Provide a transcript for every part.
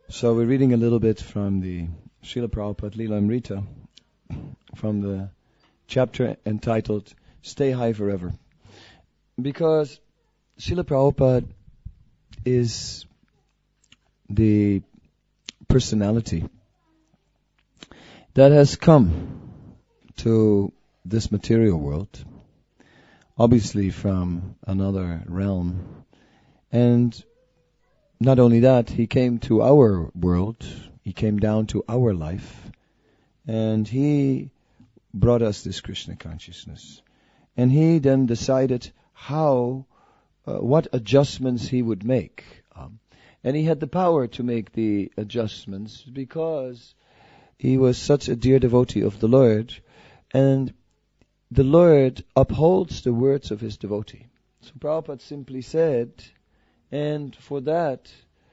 So we're reading a little bit from the Srila Prabhupada Leela Amrita, from the chapter entitled Stay High Forever. Because Srila Prabhupada is the personality that has come to this material world, obviously from another realm. And not only that, he came to our world, he came down to our life, and he brought us this Krishna consciousness. And he then decided what adjustments he would make. And he had the power to make the adjustments because he was such a dear devotee of the Lord, and the Lord upholds the words of his devotee. So Prabhupada simply said, and for that,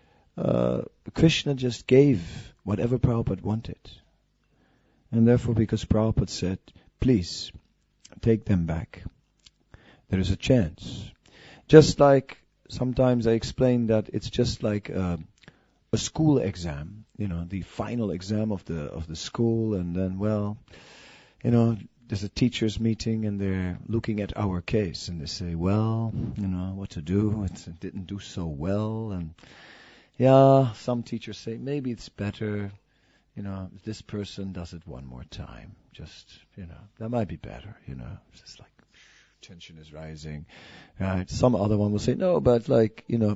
Krishna just gave whatever Prabhupada wanted. And therefore, because Prabhupada said, please, take them back, there is a chance. Just like sometimes I explain that it's just like a school exam, the final exam of the school, and then, there's a teachers meeting and they're looking at our case and they say, what to do? It didn't do so well. And some teachers say, maybe it's better, if this person does it one more time. Just, that might be better, It's just like tension is rising. Right? Some other one will say, no, but it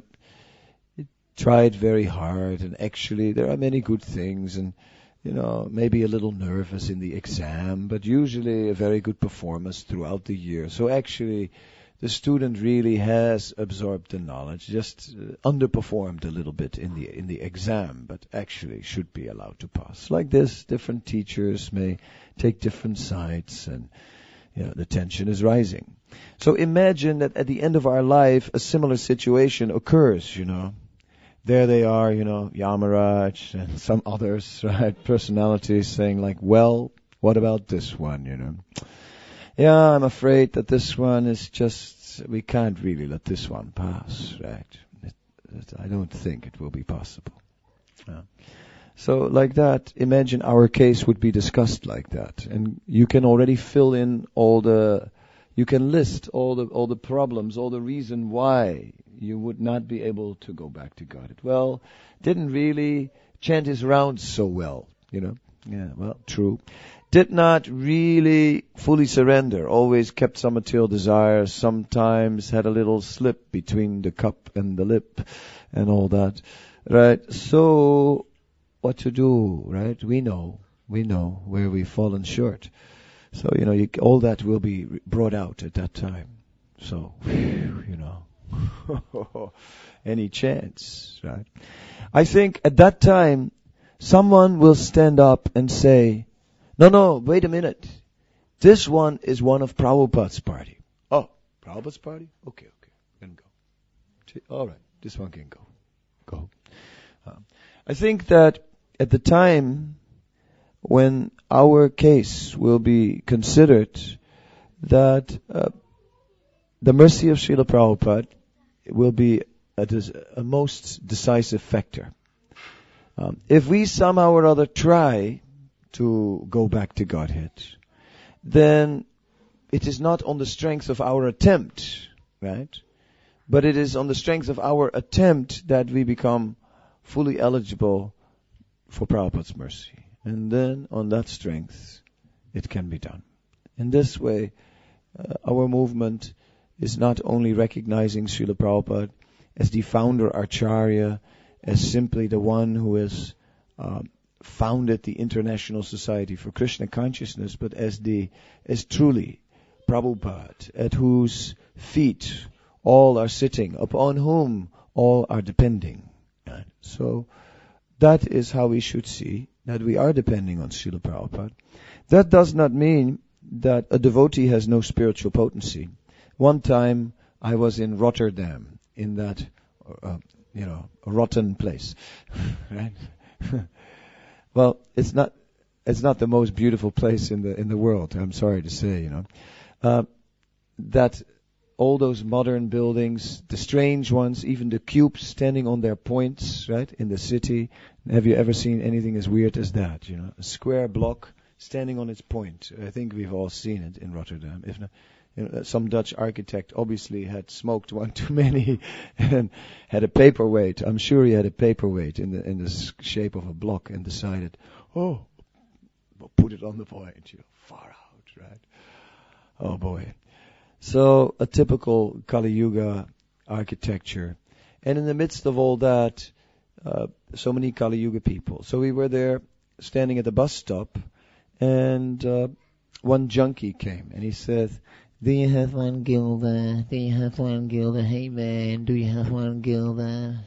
tried very hard and actually there are many good things and maybe a little nervous in the exam, but usually a very good performance throughout the year. So actually, the student really has absorbed the knowledge, just underperformed a little bit in the exam, but actually should be allowed to pass. Like this, different teachers may take different sides, and the tension is rising. So imagine that at the end of our life, a similar situation occurs. There they are, Yamaraj and some others, right? Personalities saying like, what about this one, Yeah, I'm afraid that this one is we can't really let this one pass, right? I don't think it will be possible. So like that, imagine our case would be discussed like that. And you can already fill in you can list all the problems, all the reason why you would not be able to go back to God. Didn't really chant his rounds so well, Yeah, true. Did not really fully surrender, always kept some material desires, sometimes had a little slip between the cup and the lip and all that, right? So, what to do, right? We know where we've fallen short. So, all that will be brought out at that time. So, any chance, right? I think at that time, someone will stand up and say, no, wait a minute. This one is one of Prabhupada's party. Oh, Prabhupada's party? Okay, then go. All right, this one can go. I think that at the time when our case will be considered, that the mercy of Srila Prabhupada will be a most decisive factor. If we somehow or other try to go back to Godhead, then it is not on the strength of our attempt, right? But it is on the strength of our attempt that we become fully eligible for Prabhupada's mercy. And then on that strength, it can be done. In this way, our movement is not only recognizing Srila Prabhupada as the founder Acharya, as simply the one who has founded the International Society for Krishna Consciousness, but as truly Prabhupada, at whose feet all are sitting, upon whom all are depending. So that is how we should see that we are depending on Srila Prabhupada. That does not mean that a devotee has no spiritual potency. One time I was in Rotterdam, in that, rotten place, right? Well, it's not the most beautiful place in the world. I'm sorry to say, that all those modern buildings, the strange ones, even the cubes standing on their points, right, in the city. Have you ever seen anything as weird as that? You know, a square block standing on its point. I think we've all seen it in Rotterdam. If not, some Dutch architect obviously had smoked one too many and had a paperweight. I'm sure he had a paperweight in the shape of a block and decided, we'll put it on the point. You know, far out, right? Oh boy. So a typical Kali Yuga architecture. And in the midst of all that, so many Kali Yuga people. So we were there standing at the bus stop, and one junkie came and he said, "Do you have one guilder? Do you have one guilder? Hey man, do you have one guilder?"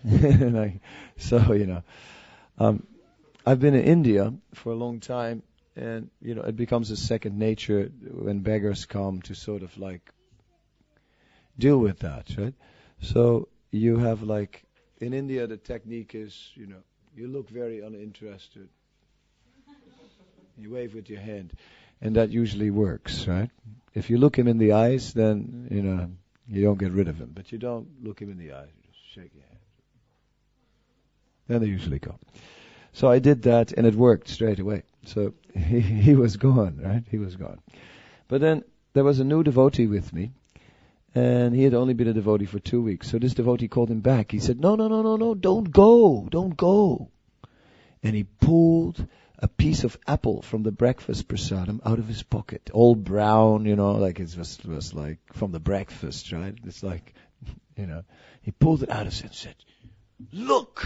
I've been in India for a long time, and it becomes a second nature when beggars come to sort of like deal with that, right? So you have like in India the technique is, you look very uninterested. You wave with your hand, and that usually works, right? If you look him in the eyes, then you don't get rid of him. But you don't look him in the eyes; you just shake your hand. Then they usually go. So I did that, and it worked straight away. So he was gone, right? He was gone. But then there was a new devotee with me, and he had only been a devotee for 2 weeks. So this devotee called him back. He said, "No, don't go." And he pulled a piece of apple from the breakfast prasadam out of his pocket, all brown, like it was like from the breakfast, right? It's like, he pulled it out of it and said, look,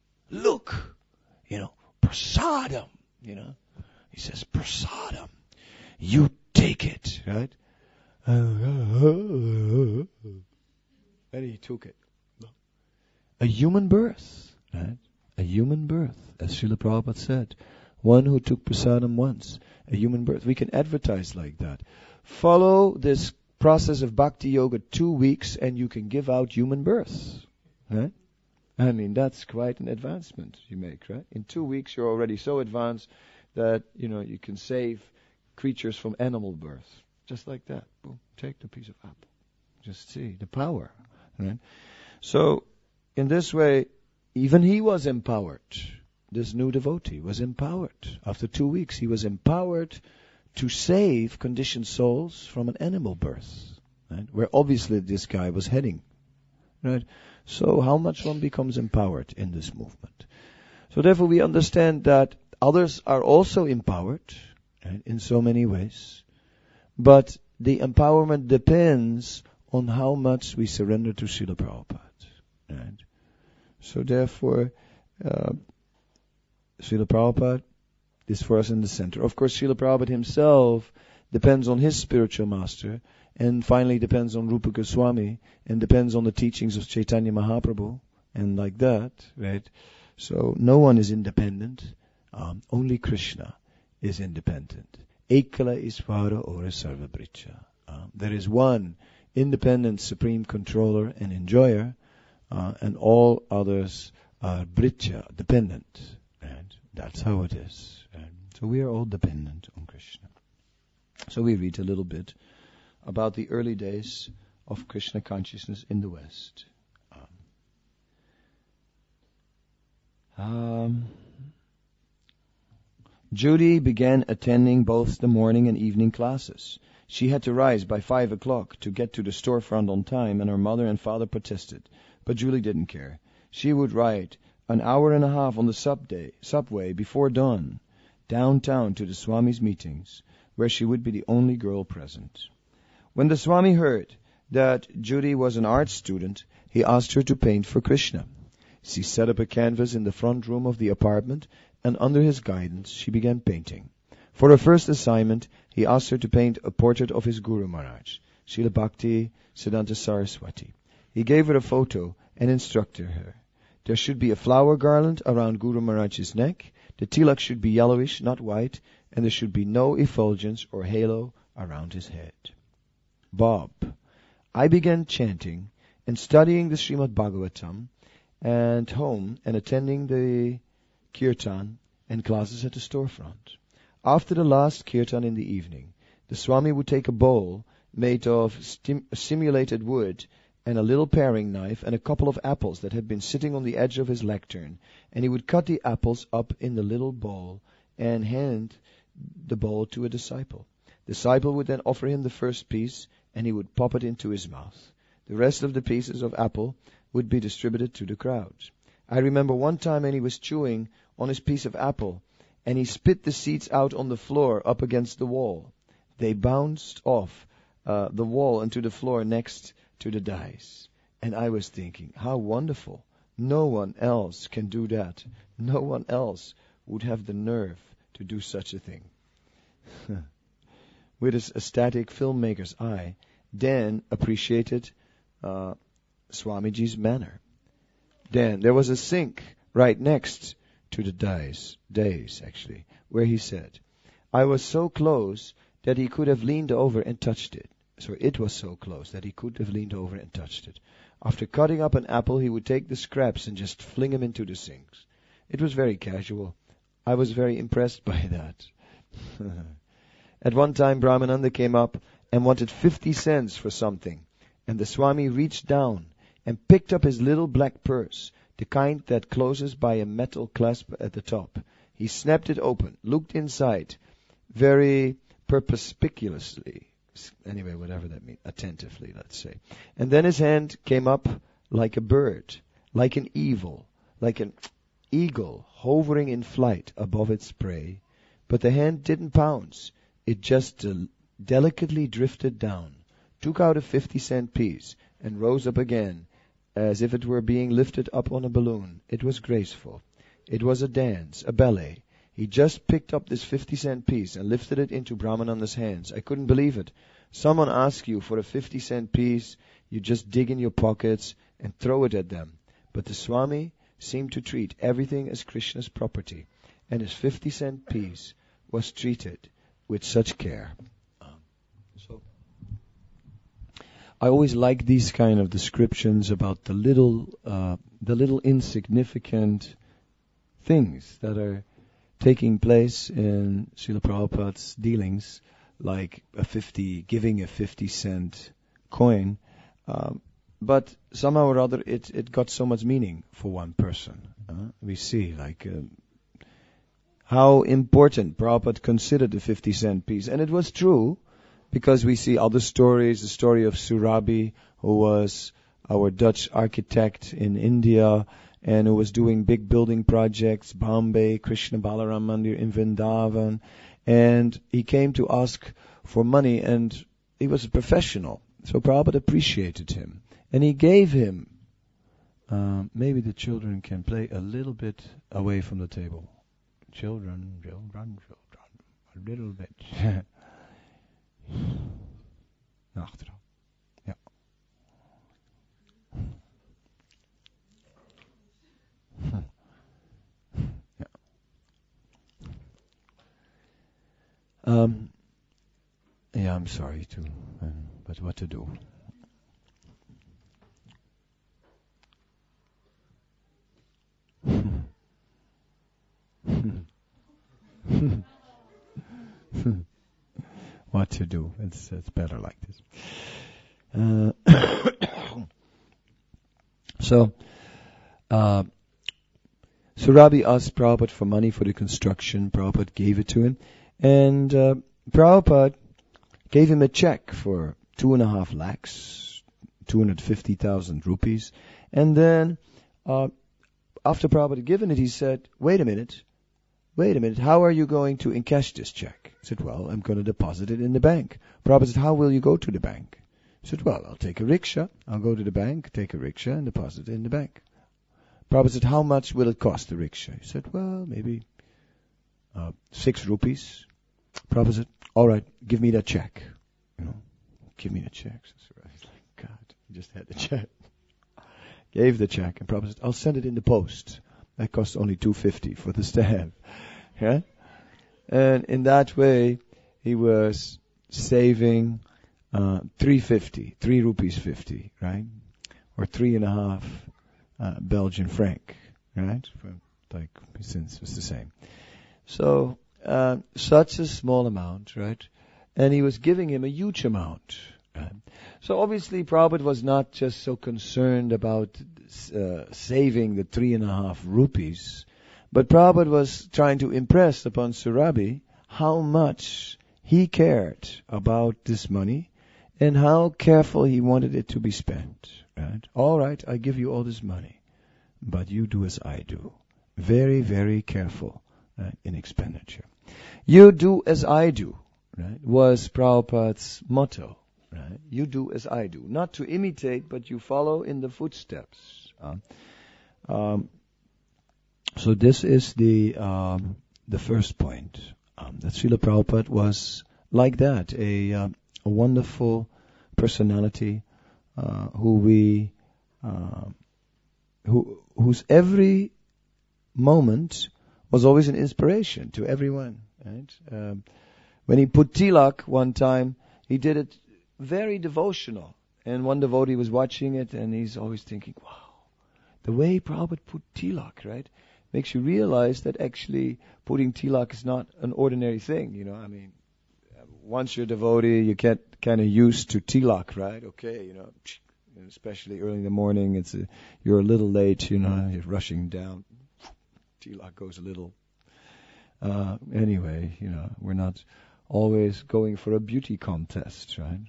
prasadam, He says, prasadam, you take it, right? And he took it. A human birth, right? A human birth, as Srila Prabhupada said. One who took prasadam once, a human birth. We can advertise like that. Follow this process of bhakti yoga 2 weeks and you can give out human births. Right? I mean, that's quite an advancement you make, right? In 2 weeks you're already so advanced that, you can save creatures from animal birth. Just like that. Boom, take the piece of apple. Just see the power. Right? So, in this way, even he was empowered. This new devotee was empowered. After 2 weeks, he was empowered to save conditioned souls from an animal birth, right? Where obviously this guy was heading, right? So how much one becomes empowered in this movement? So therefore we understand that others are also empowered, right, in so many ways, but the empowerment depends on how much we surrender to Srila Prabhupada, right? So therefore, Srila Prabhupada is for us in the center. Of course, Srila Prabhupada himself depends on his spiritual master, and finally depends on Rupa Goswami, and depends on the teachings of Chaitanya Mahaprabhu, and like that, right? So no one is independent. Only Krishna is independent. Ekala Isvara Ora Sarva Bricha. There is one independent supreme controller and enjoyer, and all others are Bricha, dependent. And that's how it is. And so we are all dependent on Krishna. So we read a little bit about the early days of Krishna consciousness in the West. Judy began attending both the morning and evening classes. She had to rise by 5 o'clock to get to the storefront on time, and her mother and father protested. But Julie didn't care. She would ride an hour and a half on the subway before dawn, downtown to the Swami's meetings, where she would be the only girl present. When the Swami heard that Judy was an art student, he asked her to paint for Krishna. She set up a canvas in the front room of the apartment, and under his guidance she began painting. For her first assignment, he asked her to paint a portrait of his Guru Maharaj, Srila Bhakti Siddhanta Saraswati. He gave her a photo and instructed her. There should be a flower garland around Guru Maharaj's neck. The tilak should be yellowish, not white, and there should be no effulgence or halo around his head. Bob. I began chanting and studying the Srimad Bhagavatam and home and attending the kirtan and classes at the storefront. After the last kirtan in the evening, the Swami would take a bowl made of simulated wood, and a little paring knife, and a couple of apples that had been sitting on the edge of his lectern. And he would cut the apples up in the little bowl and hand the bowl to a disciple. The disciple would then offer him the first piece, and he would pop it into his mouth. The rest of the pieces of apple would be distributed to the crowd. I remember one time when he was chewing on his piece of apple, and he spit the seeds out on the floor up against the wall. They bounced off the wall into the floor next to the dais. And I was thinking, how wonderful. No one else can do that. No one else would have the nerve to do such a thing. With his ecstatic filmmaker's eye, Dan appreciated Swamiji's manner. Then there was a sink right next to the dais, where he said, I was so close that he could have leaned over and touched it. So it was so close that he could have leaned over and touched it. After cutting up an apple, he would take the scraps and just fling them into the sinks. It was very casual. I was very impressed by that. At one time, Brahmananda came up and wanted 50 cents for something, and the Swami reached down and picked up his little black purse, the kind that closes by a metal clasp at the top. He snapped it open, looked inside, very perspicuously, anyway, whatever that means, attentively, let's say. And then his hand came up like a bird, like an eagle hovering in flight above its prey. But the hand didn't pounce. It just delicately drifted down, took out a 50-cent piece, and rose up again, as if it were being lifted up on a balloon. It was graceful. It was a dance, a ballet. He just picked up this 50-cent piece and lifted it into Brahmananda's hands. I couldn't believe it. Someone asks you for a 50-cent piece, you just dig in your pockets and throw it at them. But the Swami seemed to treat everything as Krishna's property, and his 50-cent piece was treated with such care. So I always like these kind of descriptions about the little insignificant things that are taking place in Srila Prabhupada's dealings, like giving a 50-cent coin, but somehow or other it got so much meaning for one person. We see how important Prabhupada considered the 50-cent piece. And it was true, because we see other stories, the story of Surabi, who was our Dutch architect in India, and who was doing big building projects, Bombay, Krishna Balaram Mandir in Vrindavan. And he came to ask for money, and he was a professional. So Prabhupada appreciated him. And he gave him, maybe the children can play a little bit away from the table. Children, a little bit. Nachtra. Ja. Yeah, I'm sorry too, but what to do? What to do? It's better like this. So Surabi asked Prabhupada for money for the construction. Prabhupada gave it to him, and Prabhupada gave him a check for 2.5 lakhs, 250,000 rupees, and then after Prabhupada had given it, he said, wait a minute, how are you going to encash this check? He said, well, I'm going to deposit it in the bank. Prabhupada said, how will you go to the bank? He said, well, I'll take a rickshaw. I'll go to the bank, take a rickshaw, and deposit it in the bank. Prabhupada said, how much will it cost, the rickshaw? He said, well, maybe 6 rupees. Prabhupada said, all right, give me that check. Give me the check. So I was like, God, he just had the check. Gave the check, and Prabhupada said, I'll send it in the post. That costs only 250 for the stamp. Yeah? And in that way, he was saving 3 rupees 50, right? Or 3.5 Belgian franc, right? Since it's the same. So, such a small amount, right? And he was giving him a huge amount. Right? So obviously Prabhupada was not just so concerned about saving the 3.5 rupees, but Prabhupada was trying to impress upon Surabhi how much he cared about this money and how careful he wanted it to be spent. Right? All right, I give you all this money, but you do as I do. Very, very careful in expenditure. You do as I do, right, was Prabhupada's motto. Right? You do as I do. Not to imitate, but you follow in the footsteps. So this is the first point. That Srila Prabhupada was like that, a wonderful personality whose every moment was always an inspiration to everyone. Right? When he put tilak one time, he did it very devotional. And one devotee was watching it, and he's always thinking, wow, the way Prabhupada put tilak, right, makes you realize that actually putting tilak is not an ordinary thing. You know, I mean, once you're a devotee, you get kind of used to tilak, right? Okay, you know, especially early in the morning, you're a little late, you know, you're rushing down. Tilak goes a little. Anyway, you know, we're not always going for a beauty contest, right?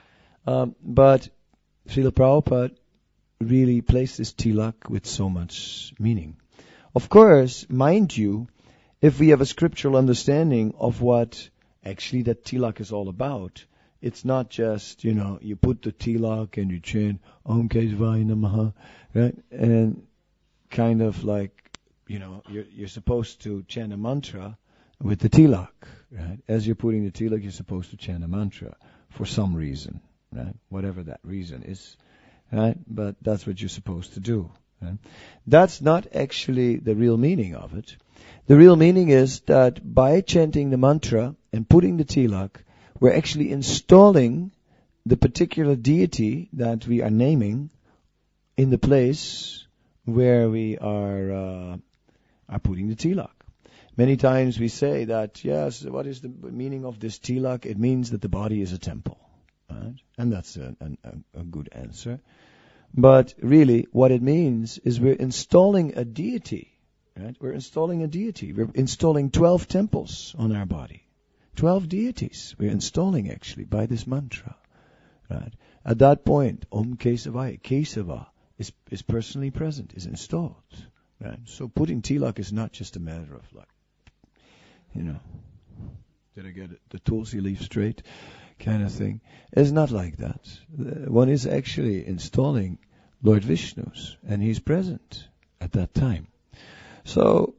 But Srila Prabhupada really placed this tilak with so much meaning. Of course, mind you, if we have a scriptural understanding of what actually that tilak is all about, it's not just, you know, you put the tilak and you chant Om Kesavaya Namaha, right? And kind of like, you know, you're supposed to chant a mantra with the tilak, right? As you're putting the tilak, you're supposed to chant a mantra for some reason, right? Whatever that reason is, right? But that's what you're supposed to do. Right? That's not actually the real meaning of it. The real meaning is that by chanting the mantra and putting the tilak, we're actually installing the particular deity that we are naming in the place where we are putting the tilak. Many times we say that, yes, what is the meaning of this tilak? It means that the body is a temple. Right? And that's a good answer. But really, what it means is we're installing a deity. Right? We're installing a deity. We're installing 12 temples on our body. 12 deities we're installing actually by this mantra. Right? At that point, Om Kesavaya, Kesava is personally present, is installed. Right? So putting tilak is not just a matter of like, you know, did I get the tulsi leaf straight kind of thing. It's not like that. One is actually installing Lord Vishnu's, and he's present at that time. So,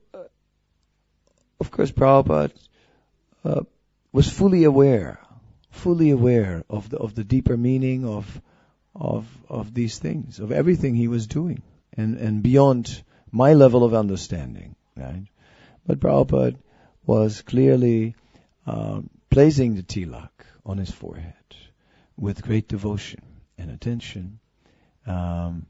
of course, Prabhupada was fully aware of the deeper meaning of these things, of everything he was doing, and beyond my level of understanding, right? But Prabhupada was clearly placing the tilak on his forehead with great devotion and attention. And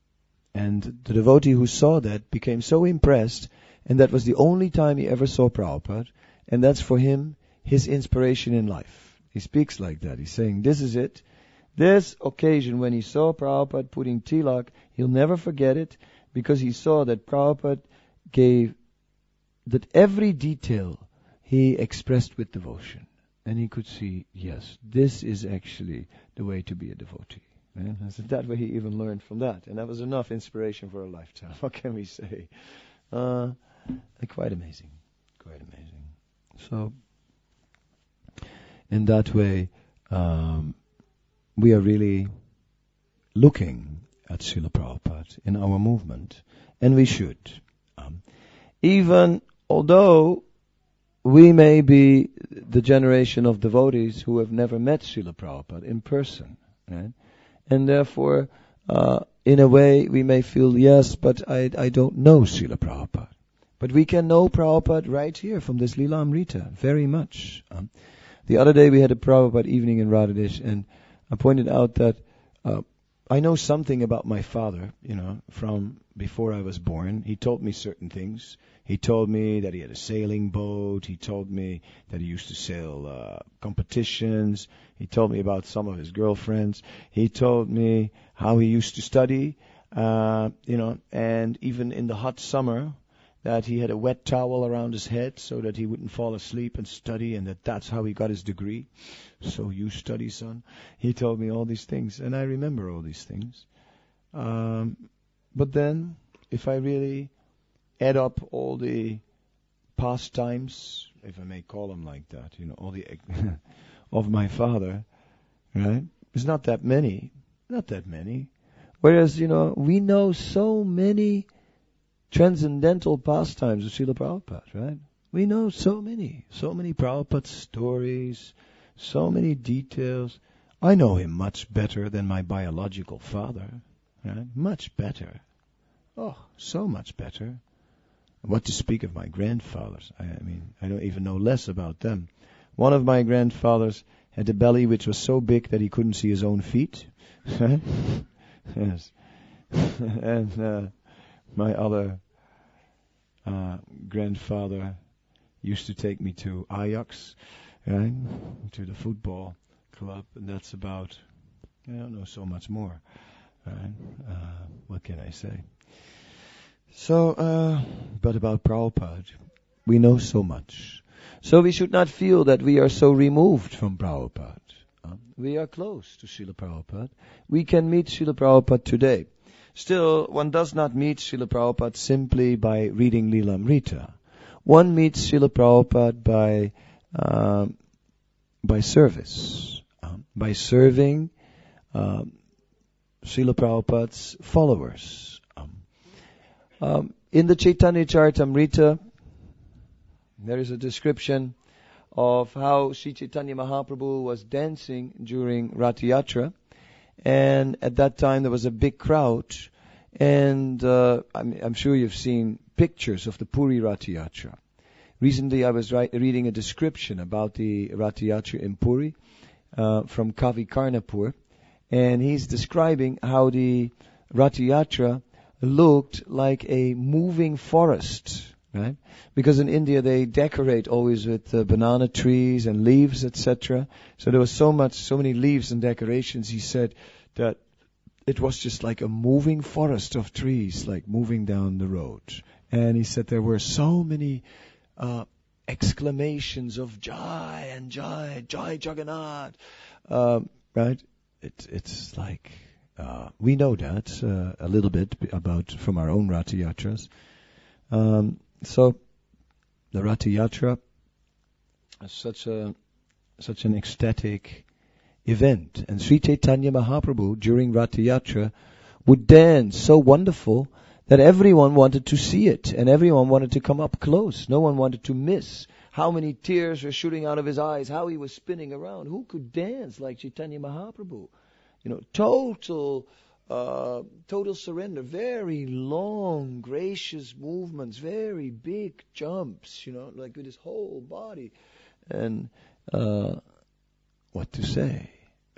the devotee who saw that became so impressed, and that was the only time he ever saw Prabhupada, and that's for him his inspiration in life. He speaks like that. He's saying, this is it. This occasion when he saw Prabhupada putting tilak, he'll never forget it, because he saw that Prabhupada gave that every detail he expressed with devotion. And he could see, yes, this is actually the way to be a devotee. And so that way he even learned from that. And that was enough inspiration for a lifetime. What can we say? Quite amazing. Quite amazing. So, in that way, we are really looking at Srila Prabhupada in our movement. And we should. Even although we may be the generation of devotees who have never met Srila Prabhupada in person, right? And therefore, in a way, we may feel, yes, but I don't know Srila Prabhupada. But we can know Prabhupada right here from this Lila Amrita, very much. The other day we had a Prabhupada evening in Radhadesh, and I pointed out that I know something about my father, from before I was born. He told me certain things. He told me that he had a sailing boat. He told me that he used to sail competitions. He told me about some of his girlfriends. He told me how he used to study, and even in the hot summer, that he had a wet towel around his head so that he wouldn't fall asleep and study, and that's how he got his degree. So you study, son. He told me all these things, and I remember all these things. But then, if I really add up all the pastimes, if I may call them like that, all the of my father, right? It's not that many. Not that many. Whereas, we know so many transcendental pastimes of Srila Prabhupada, right? We know so many Prabhupada stories, so many details. I know him much better than my biological father, right? Much better. Oh, so much better. What to speak of my grandfathers? I don't even know less about them. One of my grandfathers had a belly which was so big that he couldn't see his own feet. Right? Yes. And my other grandfather used to take me to Ajax, right, to the football club, and that's about, I don't know so much more, right? What can I say? So, but about Prabhupada, we know so much. So we should not feel that we are so removed from Prabhupada. We are close to Srila Prabhupada. We can meet Srila Prabhupada today. Still, one does not meet Srila Prabhupada simply by reading Lilamrita. One meets Srila Prabhupada by service, by serving Srila Prabhupada's followers. In the Chaitanya Charitamrita, there is a description of how Sri Chaitanya Mahaprabhu was dancing during Rath Yatra. And at that time there was a big crowd, and I'm sure you've seen pictures of the Puri Rath Yatra. Recently I was reading a description about the Rath Yatra in Puri from Kavi Karnapur, and he's describing how the Rath Yatra looked like a moving forest, right? Because in India they decorate always with banana trees and leaves, etc. So there was so many leaves and decorations. He said that it was just like a moving forest of trees, like moving down the road. And he said there were so many exclamations of Jai and Jai, Jai Jagannath, right? It's like we know that a little bit about from our own Rath Yatras. So the Rath Yatra is such an ecstatic event, and Sri Chaitanya Mahaprabhu during Rath Yatra would dance so wonderful that everyone wanted to see it, and everyone wanted to come up close. No one wanted to miss how many tears were shooting out of his eyes, how he was spinning around. Who could dance like Chaitanya Mahaprabhu? Total surrender, very long, gracious movements, very big jumps, like with his whole body. And what to say?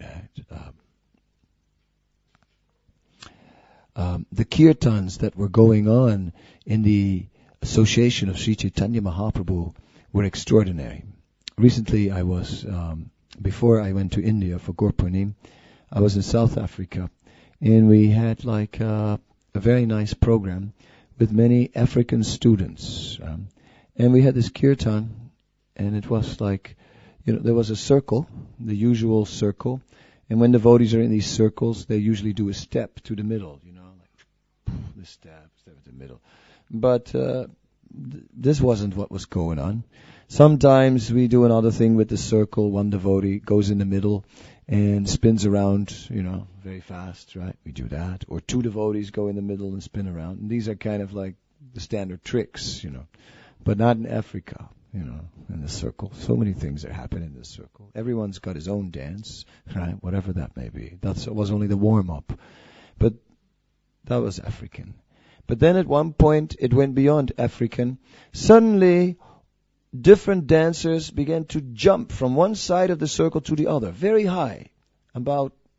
The kirtans that were going on in the association of Sri Chaitanya Mahaprabhu were extraordinary. Recently I was, before I went to India for Gurpurnim, I was in South Africa, and we had like a very nice program with many African students. And we had this kirtan, and it was like, there was a circle, the usual circle, and when devotees are in these circles, they usually do a step to the middle, like the step to the middle. But this wasn't what was going on. Sometimes we do another thing with the circle. One devotee goes in the middle and spins around, very fast, right? We do that. Or two devotees go in the middle and spin around. And these are kind of like the standard tricks, But not in Africa, in the circle. So many things that happen in the circle. Everyone's got his own dance, right? Whatever that may be. That was only the warm-up. But that was African. But then at one point, it went beyond African. Suddenly, different dancers began to jump from one side of the circle to the other, very high, about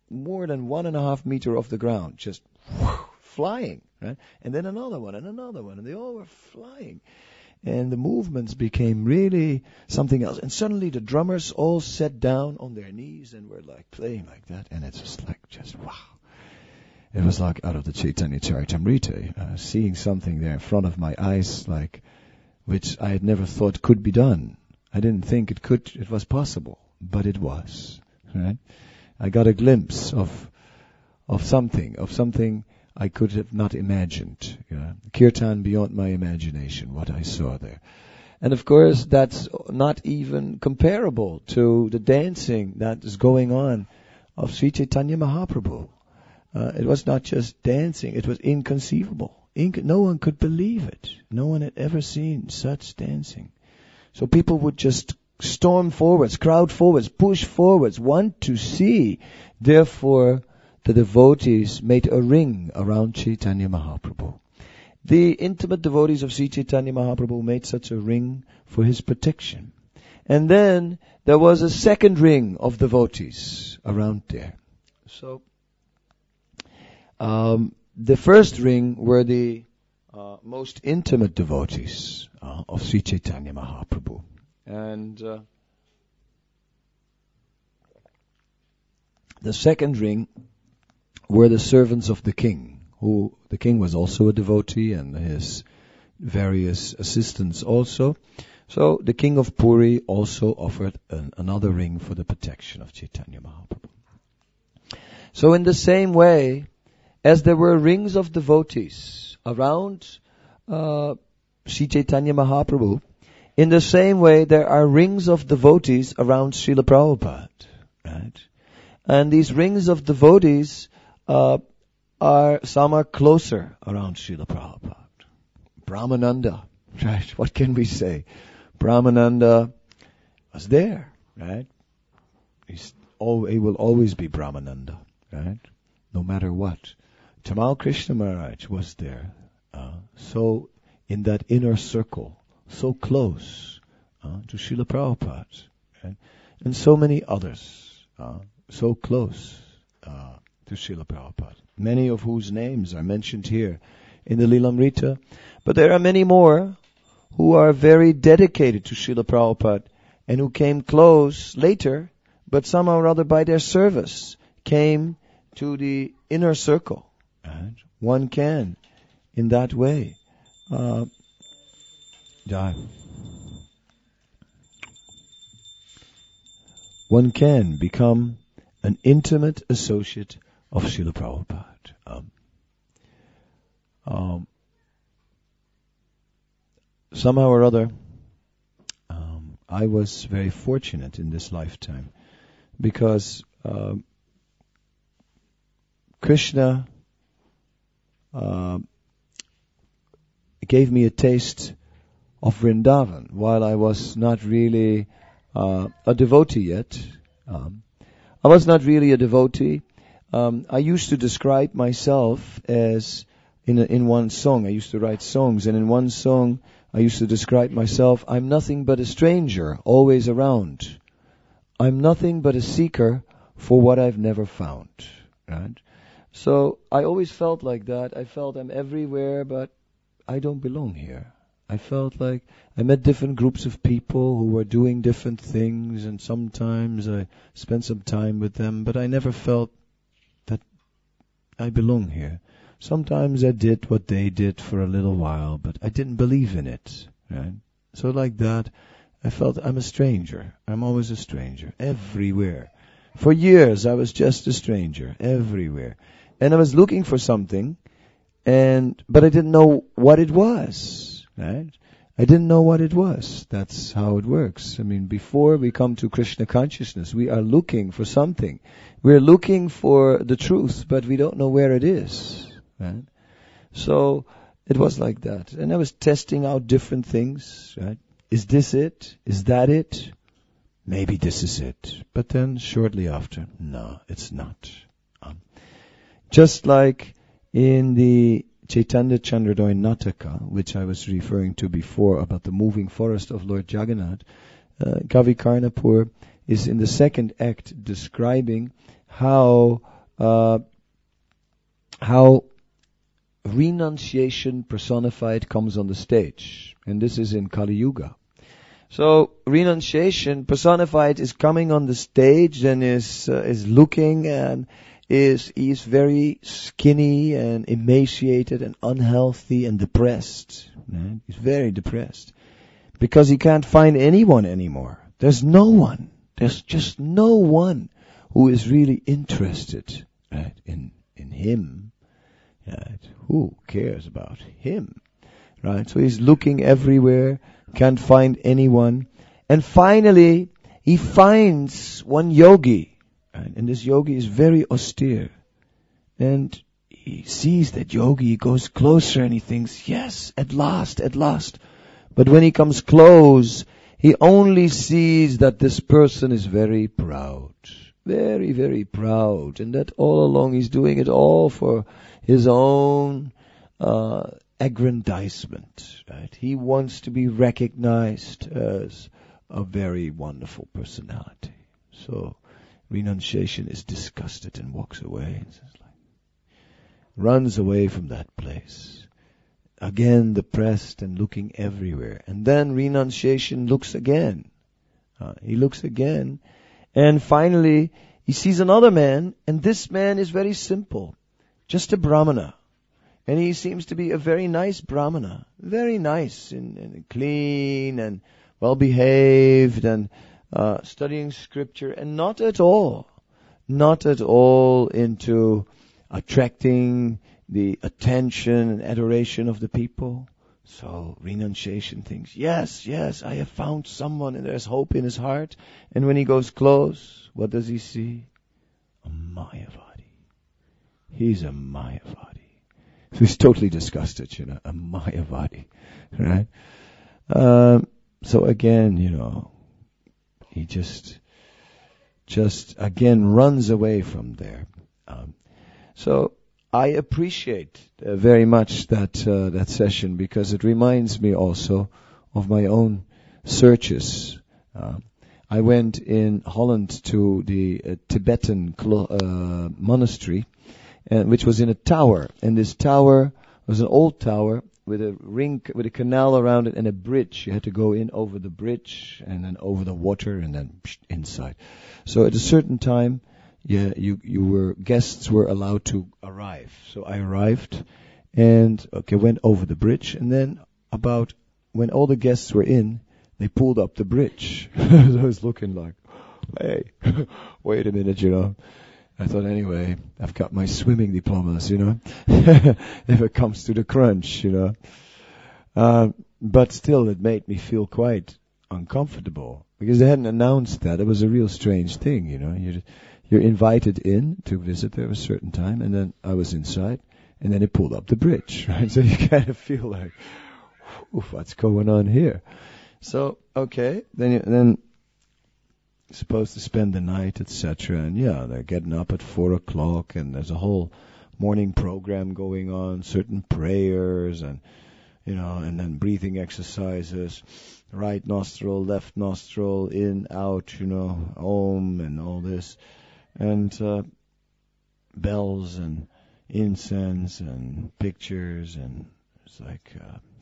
more than 1.5 meter off the ground, just flying, right? And then another one, and they all were flying. And the movements became really something else. And suddenly the drummers all sat down on their knees and were like playing like that. And it's just like, wow. It was like out of the Chaitanya Charitamrita, seeing something there in front of my eyes, like, which I had never thought could be done. I didn't think it was possible, but it was, right? I got a glimpse of something I could have not imagined. Kirtan beyond my imagination, what I saw there. And of course, that's not even comparable to the dancing that is going on of Sri Chaitanya Mahaprabhu. It was not just dancing, it was inconceivable. No one could believe it. No one had ever seen such dancing. So people would just storm forwards, crowd forwards, push forwards, want to see. Therefore, the devotees made a ring around Chaitanya Mahaprabhu. The intimate devotees of Sri Chaitanya Mahaprabhu made such a ring for his protection. And then there was a second ring of devotees around there. So, the first ring were the most intimate devotees of Sri Chaitanya Mahaprabhu. And the second ring were the servants of the king, who the king was also a devotee and his various assistants also. So the king of Puri also offered another ring for the protection of Chaitanya Mahaprabhu. So in the same way, as there were rings of devotees around Sri Chaitanya Mahaprabhu, in the same way there are rings of devotees around Srila Prabhupada, right? And these rings of devotees some are closer around Srila Prabhupada. Brahmananda, right? What can we say? Brahmananda was there, right? He will always be Brahmananda, right? No matter what. Tamal Krishna Maharaj was there. So in that inner circle, so close to Srila Prabhupada. Right? And so many others, so close to Srila Prabhupada. Many of whose names are mentioned here in the Lilamrita. But there are many more who are very dedicated to Srila Prabhupada and who came close later, but somehow or other by their service came to the inner circle. Right? One can, in that way, one can become an intimate associate of Srila Prabhupada. Somehow or other, I was very fortunate in this lifetime because Krishna gave me a taste of Vrindavan while I was not really a devotee yet. I was not really a devotee. I used to describe myself as in one song. I used to write songs, and in one song I used to describe myself, I'm nothing but a stranger, always around. I'm nothing but a seeker for what I've never found. Right? So I always felt like that. I felt I'm everywhere, but I don't belong here. I felt like I met different groups of people who were doing different things, and sometimes I spent some time with them, but I never felt that I belong here. Sometimes I did what they did for a little while, but I didn't believe in it. Right? So like that, I felt I'm a stranger. I'm always a stranger, everywhere. For years I was just a stranger, everywhere. And I was looking for something, but I didn't know what it was. Right? I didn't know what it was. That's how it works. I mean, before we come to Krishna consciousness, we are looking for something. We're looking for the truth, but we don't know where it is. Right? So it was like that. And I was testing out different things. Right? Is this it? Is that it? Maybe this is it. But then shortly after, no, it's not. Just like in the Chaitanya Chandradoy Nataka, which I was referring to before about the moving forest of Lord Jagannath, Kavi Karnapur is in the second act describing how how renunciation personified comes on the stage. And this is in Kali Yuga. So renunciation personified is coming on the stage and is looking and is very skinny and emaciated and unhealthy and depressed. Right? He's very depressed because he can't find anyone anymore. There's no one. There's just no one who is really interested, right, in him. Right? Who cares about him? Right? So he's looking everywhere, can't find anyone. And finally, he finds one yogi. Right? And this yogi is very austere. And he sees that yogi, he goes closer and he thinks, yes, at last. But when he comes close, he only sees that this person is very proud. Very, very proud. And that all along he's doing it all for his own aggrandizement. Right? He wants to be recognized as a very wonderful personality. So renunciation is disgusted and walks away. Runs away from that place. Again depressed and looking everywhere. And then renunciation looks again. He looks again. And finally, he sees another man. And this man is very simple. Just a brahmana. And he seems to be a very nice brahmana. Very nice and clean and well behaved and studying scripture. And not at all into attracting the attention and adoration of the people. So renunciation thinks, yes, I have found someone, and there's hope in his heart. And when he goes close, what does he see? A Mayavadi. He's a Mayavadi. So he's totally disgusted, a Mayavadi, right? So again, he just again runs away from there. So I appreciate very much that session because it reminds me also of my own searches. I went in Holland to the Tibetan monastery, which was in a tower. And this tower was an old tower with a canal around it and a bridge. You had to go in over the bridge and then over the water and then inside. So at a certain time, guests were allowed to arrive. So I arrived and went over the bridge, and then about when all the guests were in, they pulled up the bridge. So I was looking like, hey, wait a minute, I thought, anyway, I've got my swimming diplomas, if it comes to the crunch, but still it made me feel quite uncomfortable because they hadn't announced that. It was a real strange thing, You're invited in to visit there at a certain time, and then I was inside, and then it pulled up the bridge, right? So you kind of feel like, what's going on here? So, then you're supposed to spend the night, etc. And they're getting up at 4:00, and there's a whole morning program going on, certain prayers, and and then breathing exercises, right nostril, left nostril, in, out, Om, and all this. And bells and incense and pictures, and it's like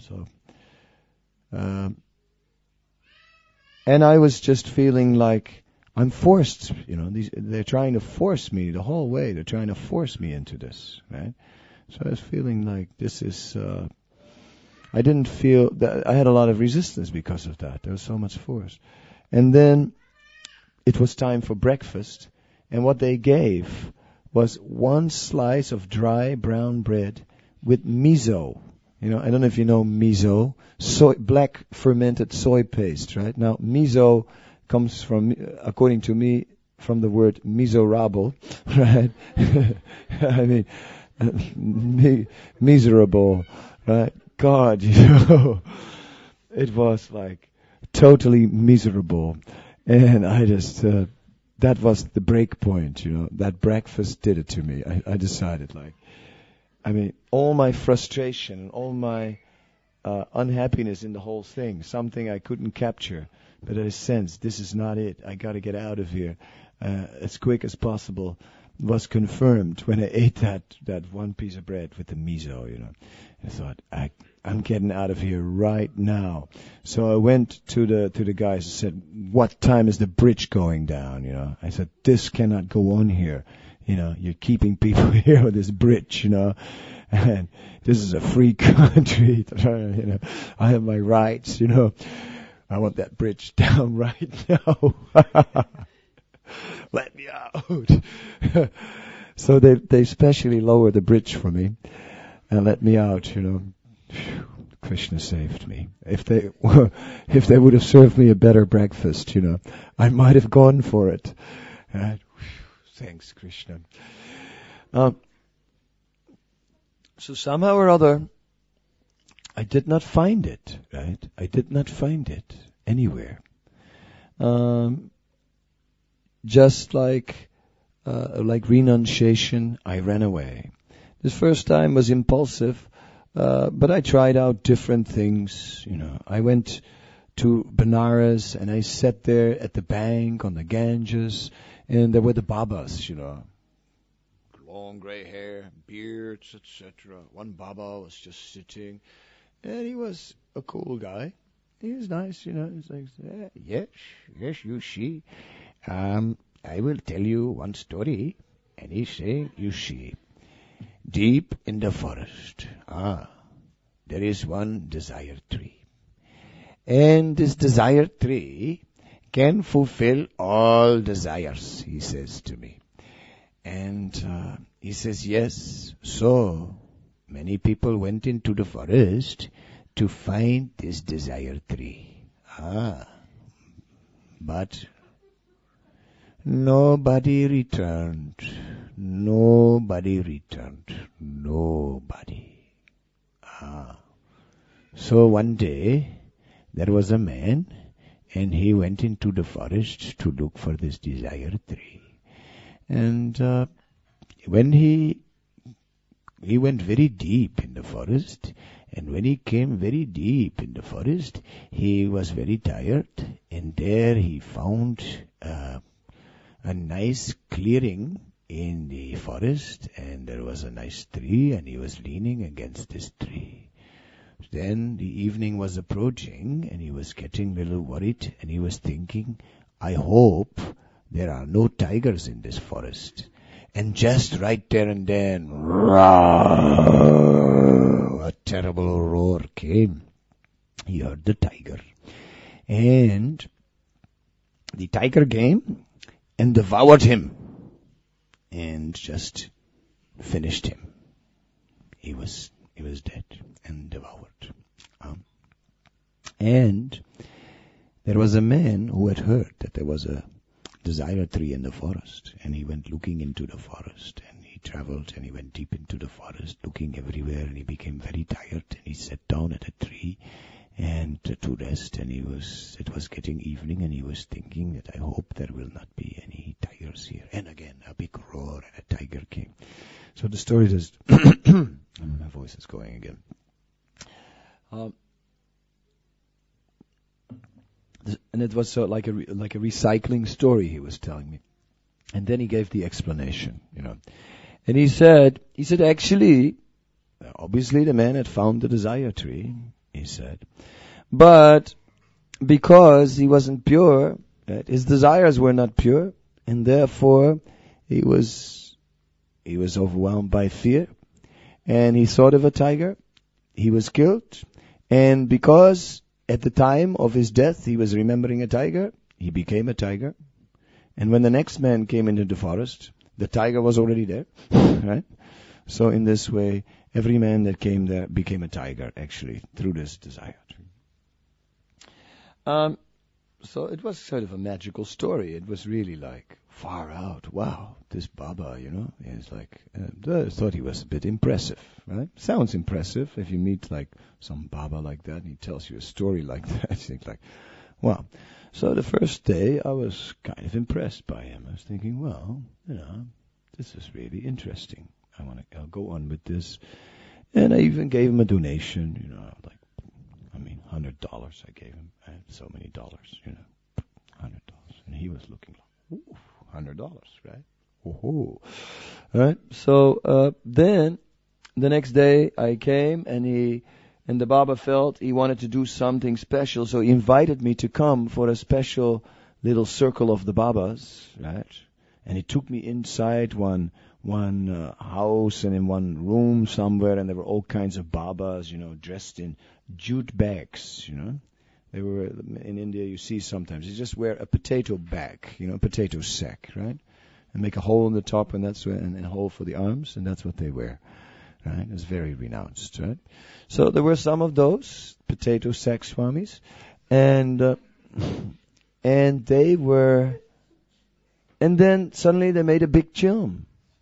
and I was just feeling like I'm forced. They're trying to force me the whole way. They're trying to force me into this, right? So I was feeling like this is. I didn't feel that I had a lot of resistance because of that. There was so much force, and then it was time for breakfast. And what they gave was one slice of dry brown bread with miso. I don't know if you know miso, black fermented soy paste, right? Now, miso comes from, according to me, from the word miserable, right? I mean, miserable, right? God, it was like totally miserable. And I just, that was the break point, that breakfast did it to me. I decided all my frustration, all my unhappiness in the whole thing, something I couldn't capture, but I sensed this is not it. I got to get out of here as quick as possible was confirmed when I ate that one piece of bread with the miso, I thought, I'm getting out of here right now. So I went to the guys and said, what time is the bridge going down, I said, this cannot go on here. You're keeping people here with this bridge, and this is a free country. I have my rights, I want that bridge down right now. Let me out. So they specially lowered the bridge for me and let me out, Phew, Krishna saved me. If they would have served me a better breakfast, I might have gone for it. Thanks, Krishna. So somehow or other, I did not find it, right? I did not find it anywhere. Just like renunciation, I ran away. This first time was impulsive, but I tried out different things, I went to Benares and I sat there at the bank on the Ganges, and there were the Babas, long gray hair, beards, etc. One Baba was just sitting, and he was a cool guy. He was nice, He's like, yes, you see. I will tell you one story. And he said, you see, deep in the forest, there is one desire tree. And this desire tree can fulfill all desires, he says to me. And he says, yes, so many people went into the forest to find this desire tree. But nobody returned. Nobody. So one day, there was a man, and he went into the forest to look for this desire tree. And when he went very deep in the forest, and when he came very deep in the forest, he was very tired, and there he found a nice clearing in the forest, and there was a nice tree, and he was leaning against this tree. Then the evening was approaching, and he was getting a little worried, and he was thinking, I hope there are no tigers in this forest. And just right there and then, a terrible roar came. He heard the tiger. And the tiger came and devoured him and just finished him. He was dead and devoured. And there was a man who had heard that there was a desire tree in the forest, and he went looking into the forest, and he traveled and he went deep into the forest, looking everywhere, and he became very tired, and he sat down at a tree and to rest, and it was getting evening, and he was thinking that I hope there will not be any tigers here. And again, a big roar, and a tiger came. So the story is, my voice is going again. And it was like a recycling story he was telling me. And then he gave the explanation, And he said actually, obviously the man had found the desire tree, he said. But because he wasn't pure, right, his desires were not pure, and therefore he was overwhelmed by fear, and he thought of a tiger. He was killed, and because at the time of his death he was remembering a tiger, he became a tiger. And when the next man came into the forest, the tiger was already there, right? So in this way, every man that came there became a tiger, actually, through this desire. So it was sort of a magical story. It was really like far out. Wow, this Baba, is like, I thought he was a bit impressive, right? Sounds impressive if you meet like some Baba like that and he tells you a story like that. You think like, wow. So the first day I was kind of impressed by him. I was thinking, well, this is really interesting. I'll go on with this. And I even gave him a donation, $100 I gave him. I had so many dollars, $100. And he was looking like, ooh, $100, right? Right? So then the next day I came, and the Baba felt he wanted to do something special, so he invited me to come for a special little circle of the Babas, right? And he took me inside one house and in one room somewhere, and there were all kinds of Babas, dressed in jute bags, They were in India. You see sometimes you just wear a potato bag, potato sack, right? And make a hole in the top, and that's and a hole for the arms, and that's what they wear. Right? It's very renounced, right? So there were some of those potato sack swamis, and they were, and then suddenly they made a big chilm.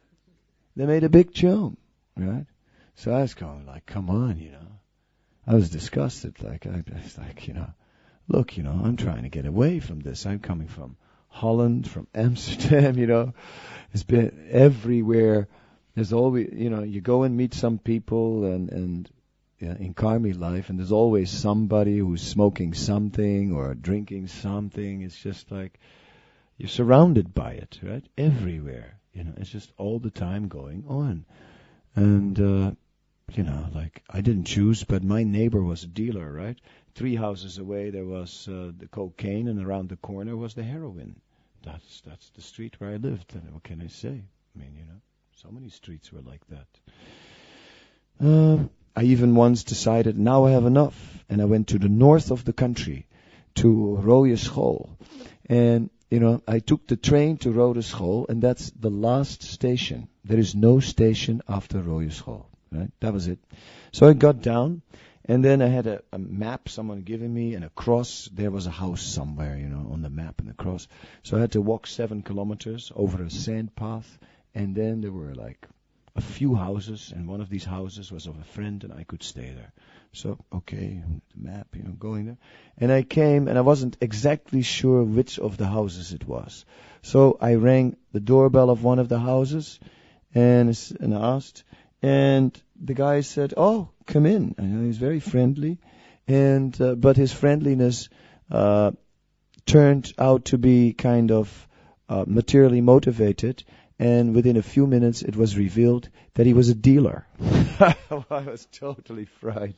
Right? So I was going like, come on, I was disgusted. Like I was like, look, I'm trying to get away from this. I'm coming from Holland, from Amsterdam, It's been everywhere. There's always, you go and meet some people and in Karmi life, and there's always somebody who's smoking something or drinking something. It's just like you're surrounded by it, right? Everywhere, it's just all the time going on. And, like I didn't choose, but my neighbor was a dealer, right? 3 houses away there was the cocaine, and around the corner was the heroin. That's the street where I lived. And what can I say? I mean, so many streets were like that. I even once decided, now I have enough. And I went to the north of the country, to Rode School. And, I took the train to Rode School, and that's the last station. There is no station after Rode School, right? That was it. So I got down, and then I had a map someone given me, and a cross. There was a house somewhere, on the map, and a cross. So I had to walk 7 kilometers over a sand path. And then there were like a few houses, and one of these houses was of a friend, and I could stay there. So, okay, the map, going there. And I came, and I wasn't exactly sure which of the houses it was. So I rang the doorbell of one of the houses, and I asked, and the guy said, "Oh, come in." And he was very friendly, and but his friendliness turned out to be kind of materially motivated. And within a few minutes, it was revealed that he was a dealer. I was totally fried,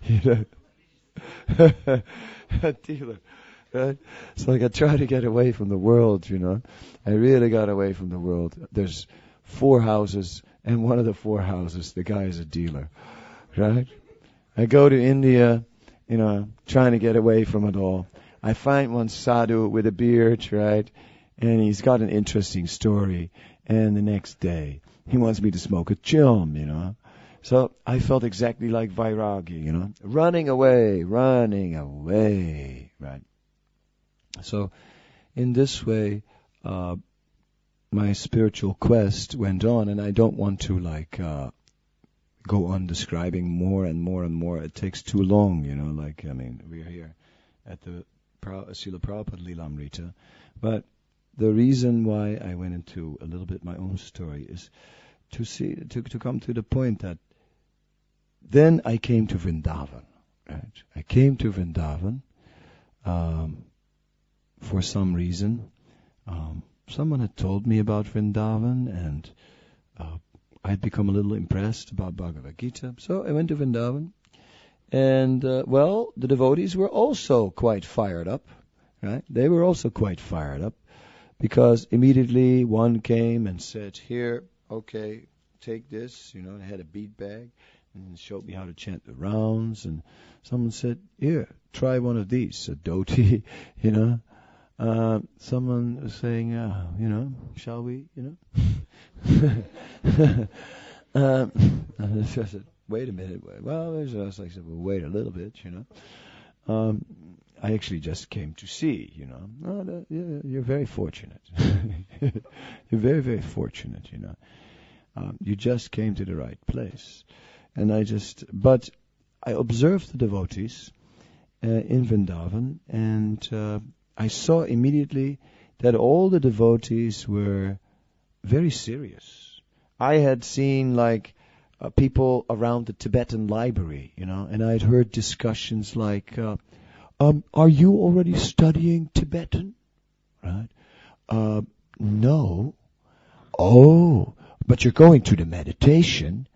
a dealer. Right? It's like I try to get away from the world, I really got away from the world. There's 4 houses, and one of the 4 houses, the guy is a dealer, right? I go to India, trying to get away from it all. I find one sadhu with a beard, right? And he's got an interesting story. And the next day, he wants me to smoke a chilm, So I felt exactly like Vairagi, running away, right? So in this way, my spiritual quest went on, and I don't want to go on describing more and more and more. It takes too long, we are here at the Srila Prabhupada Lilamrita, but the reason why I went into a little bit my own story is to come to the point that then I came to Vrindavan. Right? I came to Vrindavan for some reason. Someone had told me about Vrindavan, and I'd become a little impressed about Bhagavad Gita. So I went to Vrindavan, and the devotees were also quite fired up. Right? They were also quite fired up. Because immediately one came and said, "Here, okay, take this." I had a bead bag, and showed me how to chant the rounds. And someone said, "Here, try one of these, a dhoti." Someone was saying, "Shall we?" I said, "Wait a minute." Well, I was like, "Wait a little bit." I actually just came to see, you're very fortunate. You're very, very fortunate, You just came to the right place. And but I observed the devotees in Vrindavan, and I saw immediately that all the devotees were very serious. I had seen people around the Tibetan library, and I'd heard discussions like, are you already studying Tibetan? Right? No. Oh, but you're going to the meditation.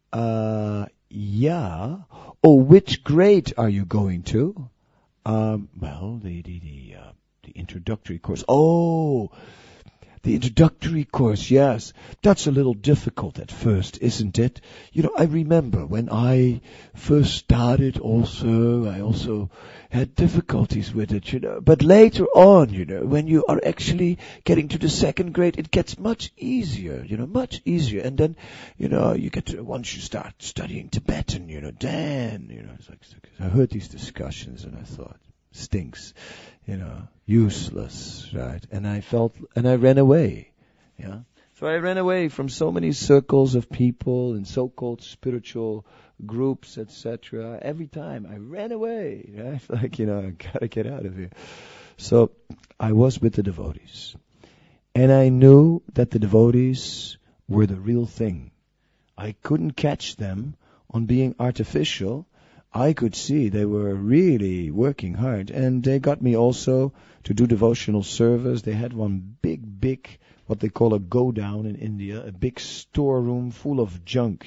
Yeah. Oh, which grade are you going to? Well, the introductory course. Oh, the introductory course, yes. That's a little difficult at first, isn't it? I remember when I first started I also had difficulties with it, But later on, when you are actually getting to the second grade, it gets much easier, much easier. And then, you get to, once you start studying Tibetan, then, it's like, I heard these discussions and I thought, stinks, useless, right? And I ran away, yeah. So I ran away from so many circles of people and so-called spiritual groups, etc. Every time I ran away, right? Like, I gotta get out of here. So I was with the devotees. And I knew that the devotees were the real thing. I couldn't catch them on being artificial. I could see they were really working hard. And they got me also to do devotional service. They had one big, what they call a go-down in India, a big storeroom full of junk,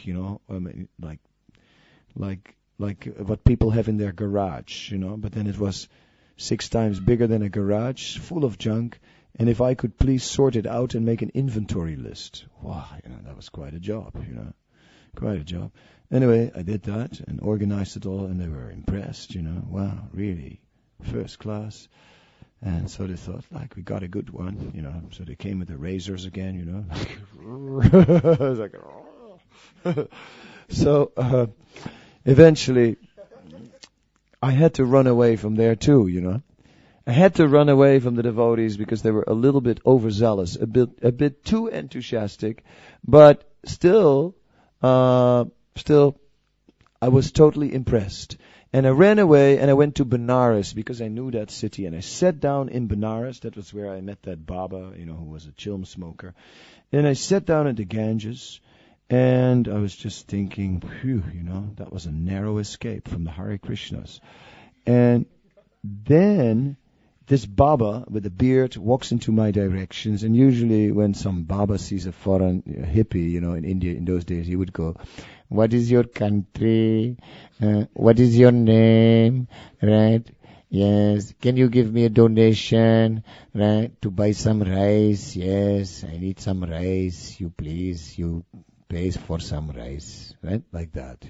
like what people have in their garage, But then it was 6 times bigger than a garage, full of junk. And if I could please sort it out and make an inventory list, wow, that was quite a job, Quite a job. Anyway, I did that and organized it all, and they were impressed, Wow, really, first class. And so they thought, like, we got a good one, So they came with the razors again, I was like, oh. So eventually, I had to run away from there too, I had to run away from the devotees because they were a little bit overzealous, a bit too enthusiastic, but still, I was totally impressed. And I ran away and I went to Benares because I knew that city. And I sat down in Benares. That was where I met that Baba, who was a chilm smoker. And I sat down at the Ganges and I was just thinking, phew, that was a narrow escape from the Hare Krishnas. And then this Baba with a beard walks into my directions, and usually when some Baba sees a foreign hippie, in India in those days, he would go, "What is your country? What is your name? Right? Yes. Can you give me a donation? Right? To buy some rice? Yes. I need some rice. You please. You pay for some rice." Right? Like that,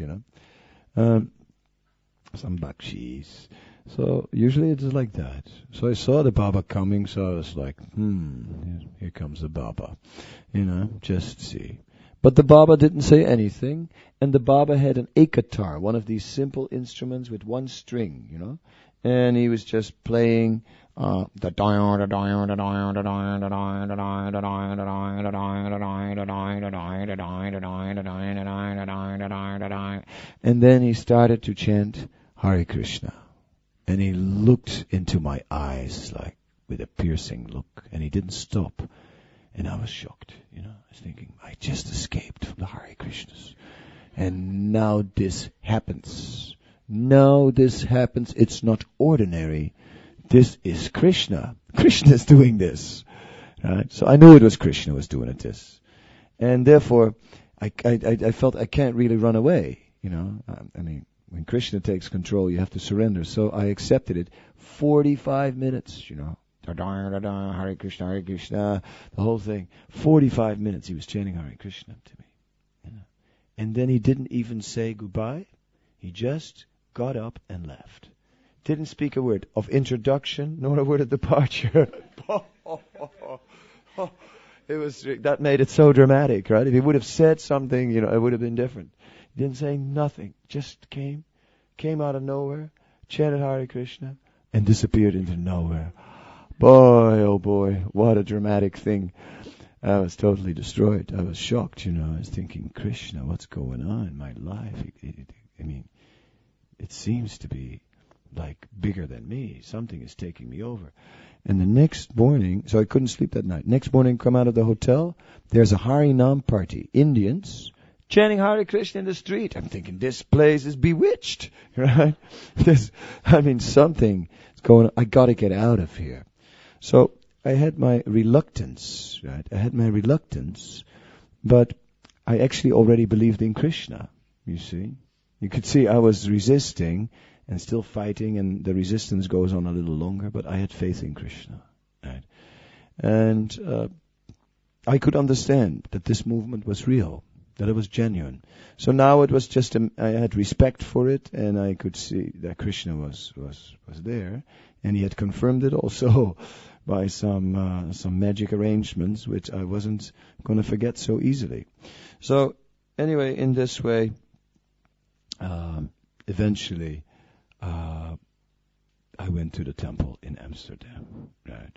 some bakshees. So usually it's like that. So I saw the Baba coming, so I was like, here comes the Baba. Just see. But the Baba didn't say anything, and the Baba had an ekatar, one of these simple instruments with one string, and he was just playing the and then he started to chant Hare Krishna. And he looked into my eyes like with a piercing look, and he didn't stop. And I was shocked, I was thinking, I just escaped from the Hare Krishnas. And now this happens. It's not ordinary. This is Krishna. Krishna is doing this. Right? So I knew it was Krishna who was doing this. And therefore, I felt I can't really run away, when Krishna takes control, you have to surrender. So I accepted it. 45 minutes, Hare Krishna, the whole thing. 45 minutes he was chanting Hare Krishna to me. And then he didn't even say goodbye. He just got up and left. Didn't speak a word of introduction, nor a word of departure. That made it so dramatic, right? If he would have said something, it would have been different. He didn't say nothing. Just came out of nowhere, chanted Hare Krishna, and disappeared into nowhere. Boy, oh boy, what a dramatic thing. I was totally destroyed. I was shocked, I was thinking, Krishna, what's going on in my life? It seems to be like bigger than me. Something is taking me over. And the next morning, so I couldn't sleep that night. Next morning, come out of the hotel, there's a Harinam party. Indians chanting Hare Krishna in the street. I'm thinking, this place is bewitched, right? Something is going on. I got to get out of here. So I had my reluctance, right? I had my reluctance, but I actually already believed in Krishna, you see. You could see I was resisting and still fighting, and the resistance goes on a little longer, but I had faith in Krishna, right? And I could understand that this movement was real, that it was genuine. So now it was just, I had respect for it, and I could see that Krishna was there, and he had confirmed it also by some magic arrangements, which I wasn't going to forget so easily. So anyway, in this way, eventually, I went to the temple in Amsterdam, right?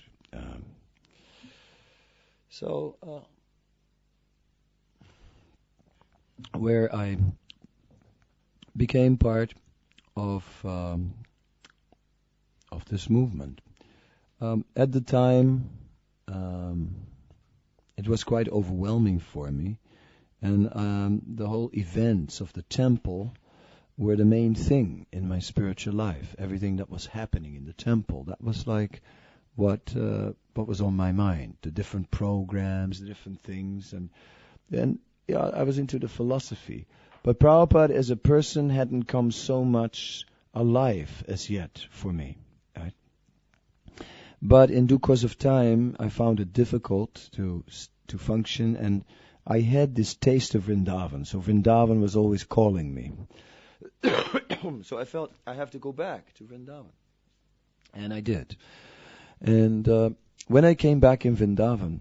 Where I became part of this movement. At the time, it was quite overwhelming for me, and the whole events of the temple were the main thing in my spiritual life. Everything that was happening in the temple, that was like what was on my mind. The different programs, the different things, and then I was into the philosophy. But Prabhupada as a person hadn't come so much alive as yet for me. Right? But in due course of time, I found it difficult to function, and I had this taste of Vrindavan. So Vrindavan was always calling me. So I felt I have to go back to Vrindavan. And I did. And when I came back in Vrindavan,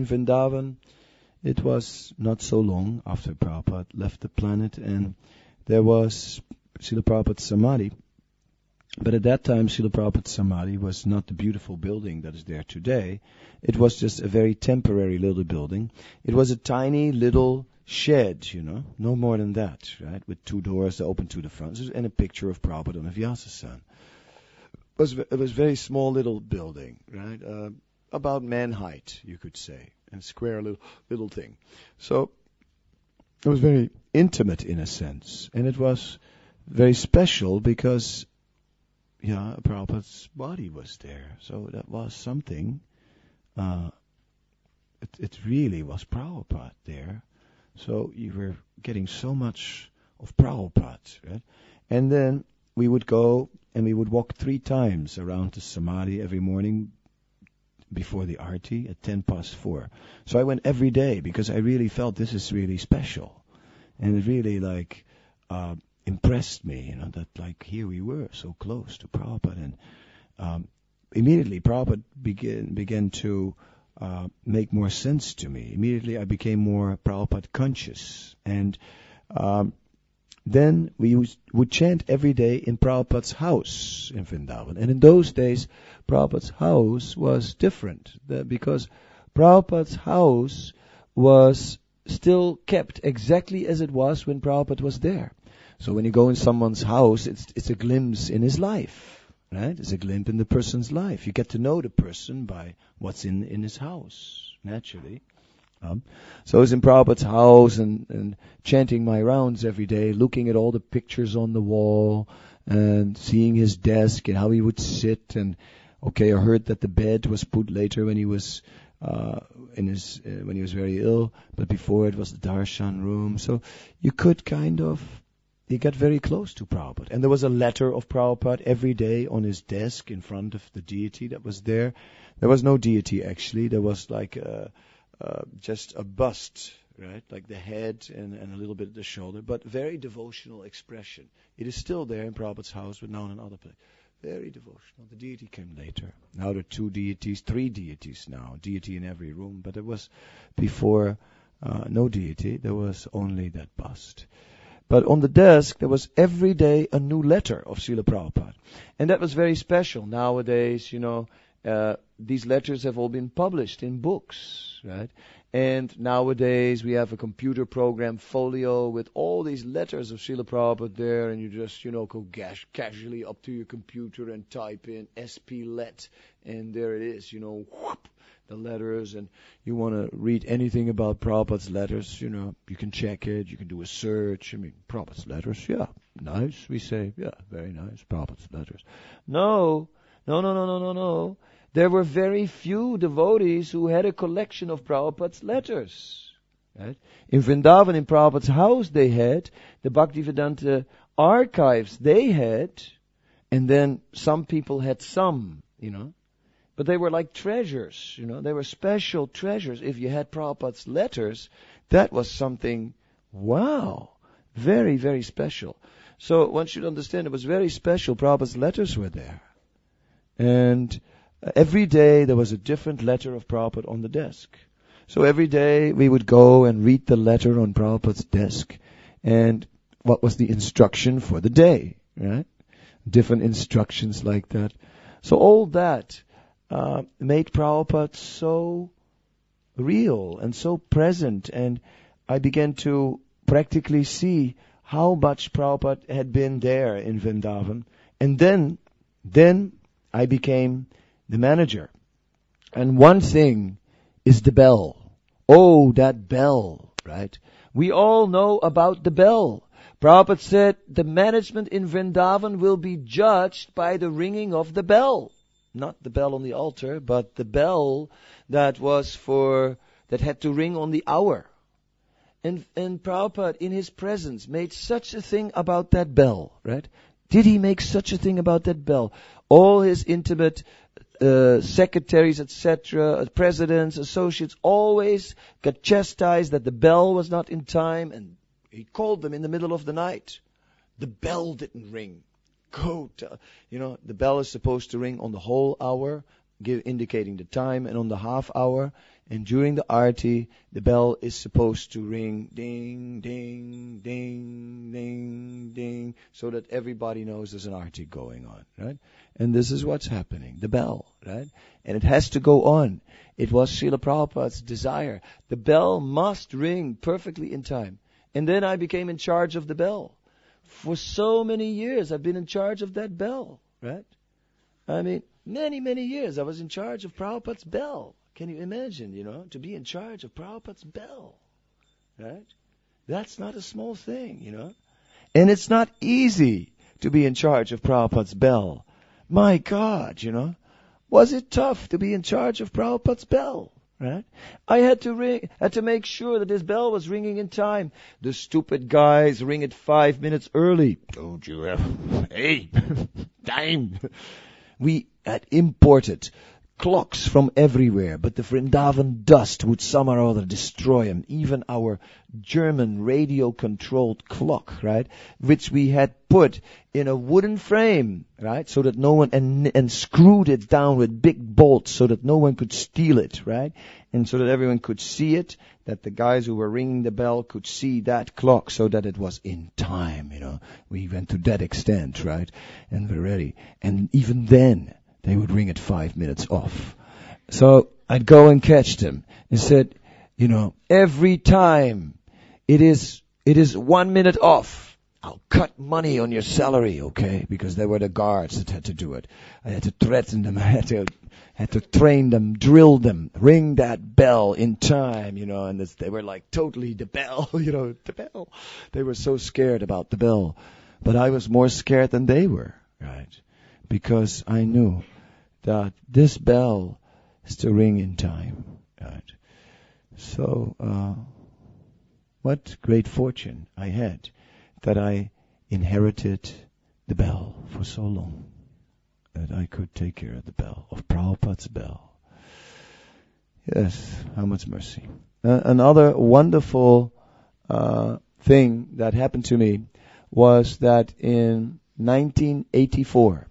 it was not so long after Prabhupada left the planet, and there was Srila Prabhupada's Samadhi. But at that time, Srila Prabhupada's Samadhi was not the beautiful building that is there today. It was just a very temporary little building. It was a tiny little shed, no more than that, right? With 2 doors that open to the front, and a picture of Prabhupada on a Vyasa-san. It was a very small little building, right? About man height, you could say, and square little thing. So it was very intimate in a sense, and it was very special because, Prabhupada's body was there. So that was something. It really was Prabhupada there. So you were getting so much of Prabhupada, right? And then we would go and we would walk 3 times around the Samadhi every morning before the Arti at 4:10. So I went every day because I really felt this is really special. And it really impressed me, that here we were so close to Prabhupada. And immediately Prabhupada began to make more sense to me. Immediately I became more Prabhupada conscious. And then we would chant every day in Prabhupada's house in Vrindavan. And in those days, Prabhupada's house was different because Prabhupada's house was still kept exactly as it was when Prabhupada was there. So when you go in someone's house, it's a glimpse in his life, right? It's a glimpse in the person's life. You get to know the person by what's in his house, naturally. So I was in Prabhupada's house and chanting my rounds every day, looking at all the pictures on the wall and seeing his desk and how he would sit. And I heard that the bed was put later when he was when he was very ill, but before it was the darshan room. So you could you got very close to Prabhupada. And there was a letter of Prabhupada every day on his desk in front of the deity that was there. There was no deity actually. There was just a bust, right? Like the head and a little bit of the shoulder, but very devotional expression. It is still there in Prabhupada's house, but now in another place. Very devotional. The deity came later. Now there are 2 deities, 3 deities now. Deity in every room. But it was before no deity. There was only that bust. But on the desk, there was every day a new letter of Srila Prabhupada. And that was very special. Nowadays, these letters have all been published in books, right? And nowadays we have a computer program, Folio, with all these letters of Srila Prabhupada there, and you just, go casually up to your computer and type in SP-LET, and there it is, whoop, the letters, and you want to read anything about Prabhupada's letters, you can check it, you can do a search. Prabhupada's letters, yeah, nice, we say, yeah, very nice, Prabhupada's letters. No. there were very few devotees who had a collection of Prabhupada's letters. Right? In Vrindavan, in Prabhupada's house, they had the Bhaktivedanta archives. They had, and then some people had some, but they were like treasures. They were special treasures. If you had Prabhupada's letters, that was something, wow, very, very special. So one should understand it was very special. Prabhupada's letters were there. And every day there was a different letter of Prabhupada on the desk. So every day we would go and read the letter on Prabhupada's desk. And what was the instruction for the day, right? Different instructions like that. So all that made Prabhupada so real and so present. And I began to practically see how much Prabhupada had been there in Vrindavan. And then I became the manager. And one thing is the bell. Oh, that bell, right? We all know about the bell. Prabhupada said the management in Vrindavan will be judged by the ringing of the bell. Not the bell on the altar, but the bell that had to ring on the hour. And Prabhupada, in his presence, made such a thing about that bell, right? Did he make such a thing about that bell? All his intimate secretaries, etc., presidents, associates, always got chastised that the bell was not in time, and he called them in the middle of the night. The bell didn't ring. The bell is supposed to ring on the whole hour, indicating the time, and on the half hour. And during the arati, the bell is supposed to ring ding, ding, ding, ding, ding, so that everybody knows there's an arati going on, right? And this is what's happening, the bell, right? And it has to go on. It was Srila Prabhupada's desire. The bell must ring perfectly in time. And then I became in charge of the bell. For so many years, I've been in charge of that bell, right? I mean, many, many years I was in charge of Prabhupada's bell. Can you imagine, to be in charge of Prabhupada's bell, right? That's not a small thing, And it's not easy to be in charge of Prabhupada's bell. My God, was it tough to be in charge of Prabhupada's bell, right? I had to make sure that his bell was ringing in time. The stupid guys ring it 5 minutes early. Don't you have, hey, time. We had imported clocks from everywhere, but the Vrindavan dust would somehow or other destroy them. Even our German radio-controlled clock, right, which we had put in a wooden frame, right, so that no one, and screwed it down with big bolts so that no one could steal it, right, and so that everyone could see it, that the guys who were ringing the bell could see that clock so that it was in time, We went to that extent, right, and we're ready. And even then, they would ring it 5 minutes off. So I'd go and catch them and said, every time it is 1 minute off, I'll cut money on your salary, okay? Because they were the guards that had to do it. I had to threaten them. I had to train them, drill them, ring that bell in time, and they were like totally the bell, the bell. They were so scared about the bell. But I was more scared than they were, right? Because I knew that this bell is to ring in time, right? So, what great fortune I had that I inherited the bell for so long, that I could take care of the bell, of Prabhupada's bell. Yes, how much mercy. Another wonderful thing that happened to me was that in 1984,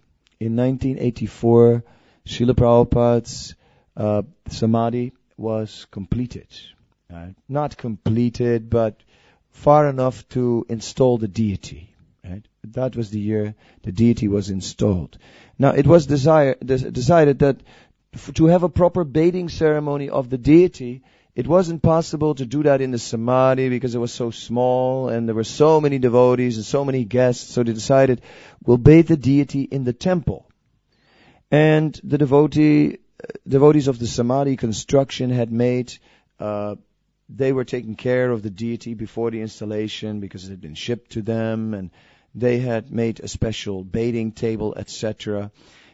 Srila Prabhupada's samadhi was completed. Right? Not completed, but far enough to install the deity. Right? That was the year the deity was installed. Now, it was decided that to have a proper bathing ceremony of the deity, it wasn't possible to do that in the samadhi because it was so small and there were so many devotees and so many guests. So they decided, we'll bathe the deity in the temple. And the devotees of the samadhi construction had made, they were taking care of the deity before the installation because it had been shipped to them, and they had made a special bathing table, etc.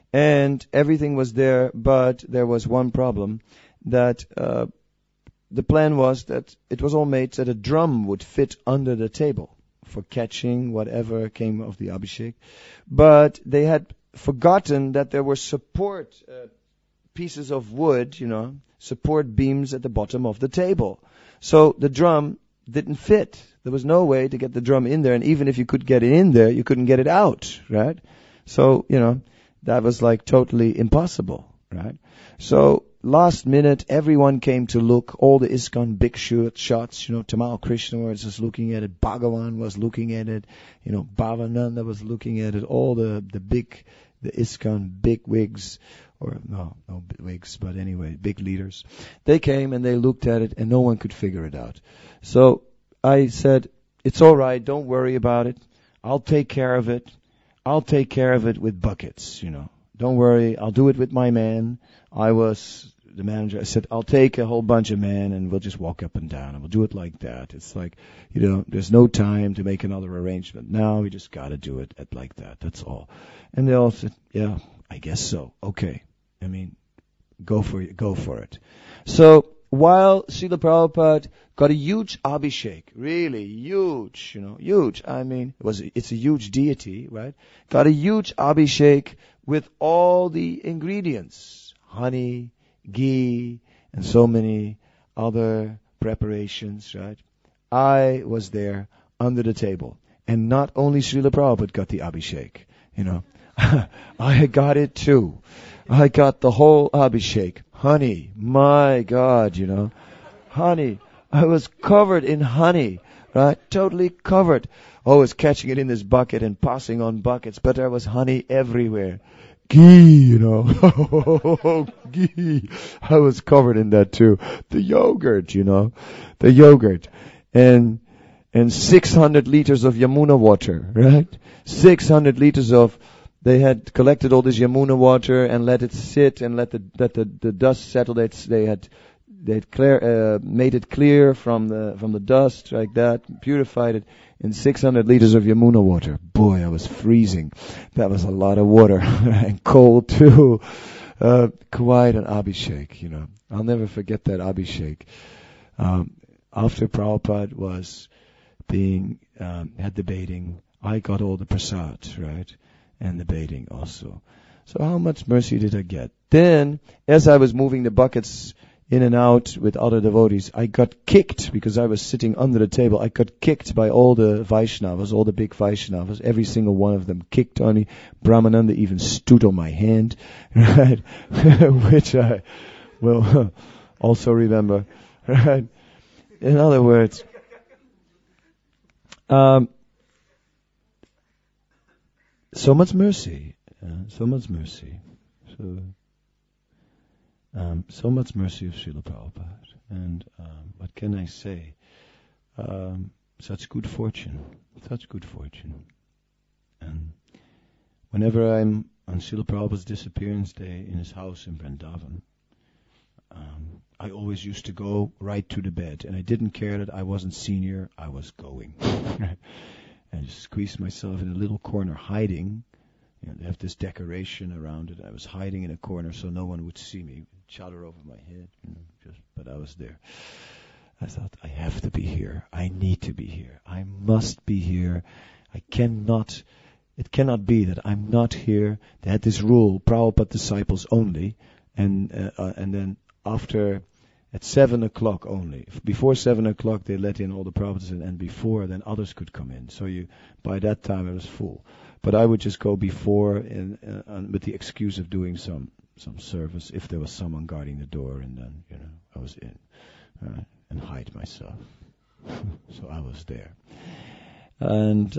And everything was there, but there was one problem, that the plan was that it was all made so that a drum would fit under the table for catching whatever came of the Abhishek. But they had forgotten that there were support pieces of wood, support beams at the bottom of the table. So the drum didn't fit. There was no way to get the drum in there, and even if you could get it in there, you couldn't get it out, right? So, that was like totally impossible, right? So last minute, everyone came to look. All the ISKCON big shots, Tamal Krishna was just looking at it. Bhagavan was looking at it. Bhavananda was looking at it. All the ISKCON big wigs, or no wigs, but anyway, big leaders. They came and they looked at it, and no one could figure it out. So I said, it's all right. Don't worry about it. I'll take care of it. I'll take care of it with buckets, Don't worry, I'll do it with my man. I was the manager. I said, I'll take a whole bunch of men and we'll just walk up and down and we'll do it like that. It's like, there's no time to make another arrangement. Now we just got to do it like that. That's all. And they all said, yeah, I guess so. Okay. Go for it. So while Srila Prabhupada got a huge Abhishek, really huge, huge. It's a huge deity, right? Got a huge Abhishek with all the ingredients, honey, ghee, and so many other preparations, right? I was there under the table. And not only Srila Prabhupada got the Abhishek, I got it too. I got the whole Abhishek. Honey, my God, honey. I was covered in honey, right? Totally covered. I was catching it in this bucket and passing on buckets, but there was honey everywhere. Ghee, ghee. I was covered in that too. The yogurt, the yogurt. And 600 liters of Yamuna water, right? 600 liters of, they had collected all this Yamuna water and let it sit and let the dust settle. They had made it clear from the dust like that, purified it in 600 liters of Yamuna water. Boy, I was freezing. That was a lot of water and cold too. Quite an Abhishek, I'll never forget that Abhishek. After Prabhupada was had the baiting, I got all the prasad, right? And the baiting also. So how much mercy did I get? Then, as I was moving the buckets in and out with other devotees, I got kicked because I was sitting under the table. I got kicked by all the Vaishnavas, all the big Vaishnavas. Every single one of them kicked on me. Brahmananda even stood on my hand, right? Which I will also remember, right? In other words, so much mercy, so much mercy. So much mercy of Srila Prabhupada. And what can I say? Such good fortune. And whenever I'm on Srila Prabhupada's disappearance day in his house in Vrindavan, I always used to go right to the bed. And I didn't care that I wasn't senior, I was going. And just squeezed myself in a little corner hiding. They have this decoration around it. I was hiding in a corner so no one would see me. Chadar over my head, but I was there. I thought, I have to be here. I need to be here. I must be here. It cannot be that I'm not here. They had this rule, Prabhupada disciples only, and then after, at 7 o'clock only. Before 7 o'clock they let in all the Prabhupadas, and before then others could come in. So by that time it was full. But I would just go before and with the excuse of doing some service if there was someone guarding the door, and then I was in and hide myself. So I was there, and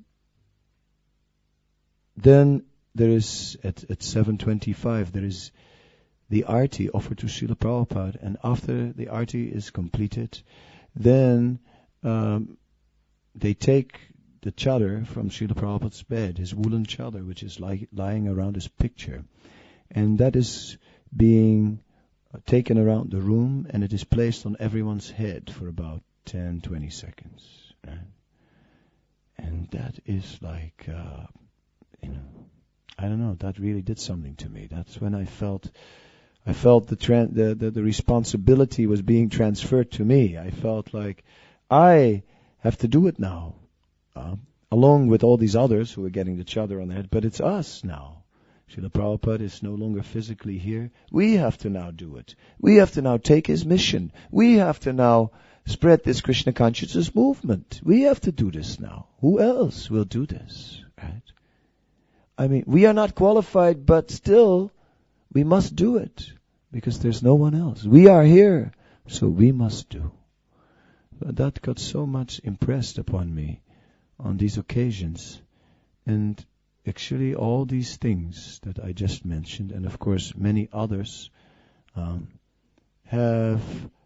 then there is at 7:25 there is the arti offered to Srila Prabhupada, and after the arti is completed, then they take the chadar from Srila Prabhupada's bed, his woolen chadar, which is lying around his picture. And that is being taken around the room, and it is placed on everyone's head for about 10-20 seconds. Right? And that is like, I don't know, that really did something to me. That's when I felt the responsibility was being transferred to me. I felt like I have to do it now, along with all these others who are getting each other on the head. But it's us now. Srila Prabhupada is no longer physically here. We have to now do it. We have to now take his mission. We have to now spread this Krishna consciousness movement. We have to do this now. Who else will do this, right? I mean, we are not qualified, but still, we must do it, because there's no one else. We are here, so we must do. But that got so much impressed upon me on these occasions. And actually all these things that I just mentioned, and of course many others, have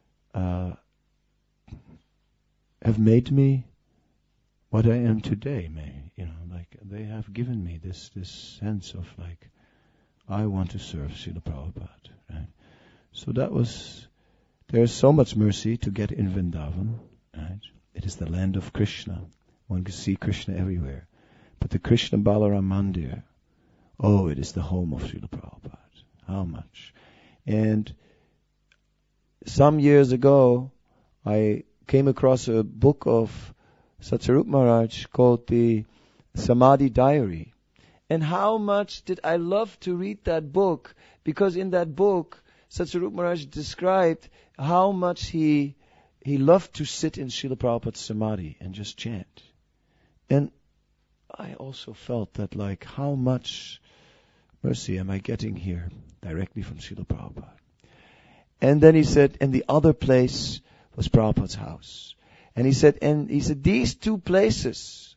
made me what I am today. Like they have given me this sense of like, I want to serve Srila Prabhupada. Right? So there's so much mercy to get in Vrindavan. Right? It is the land of Krishna. One can see Krishna everywhere. But the Krishna Balaram Mandir, it is the home of Srila Prabhupada. How much? And some years ago, I came across a book of Satsarup Maharaj called the Samadhi Diary. And how much did I love to read that book, because in that book, Satsarup Maharaj described how much he loved to sit in Srila Prabhupada's Samadhi and just chant. And I also felt that, like, how much mercy am I getting here directly from Srila Prabhupada? And then he said, and the other place was Prabhupada's house. And he said, these two places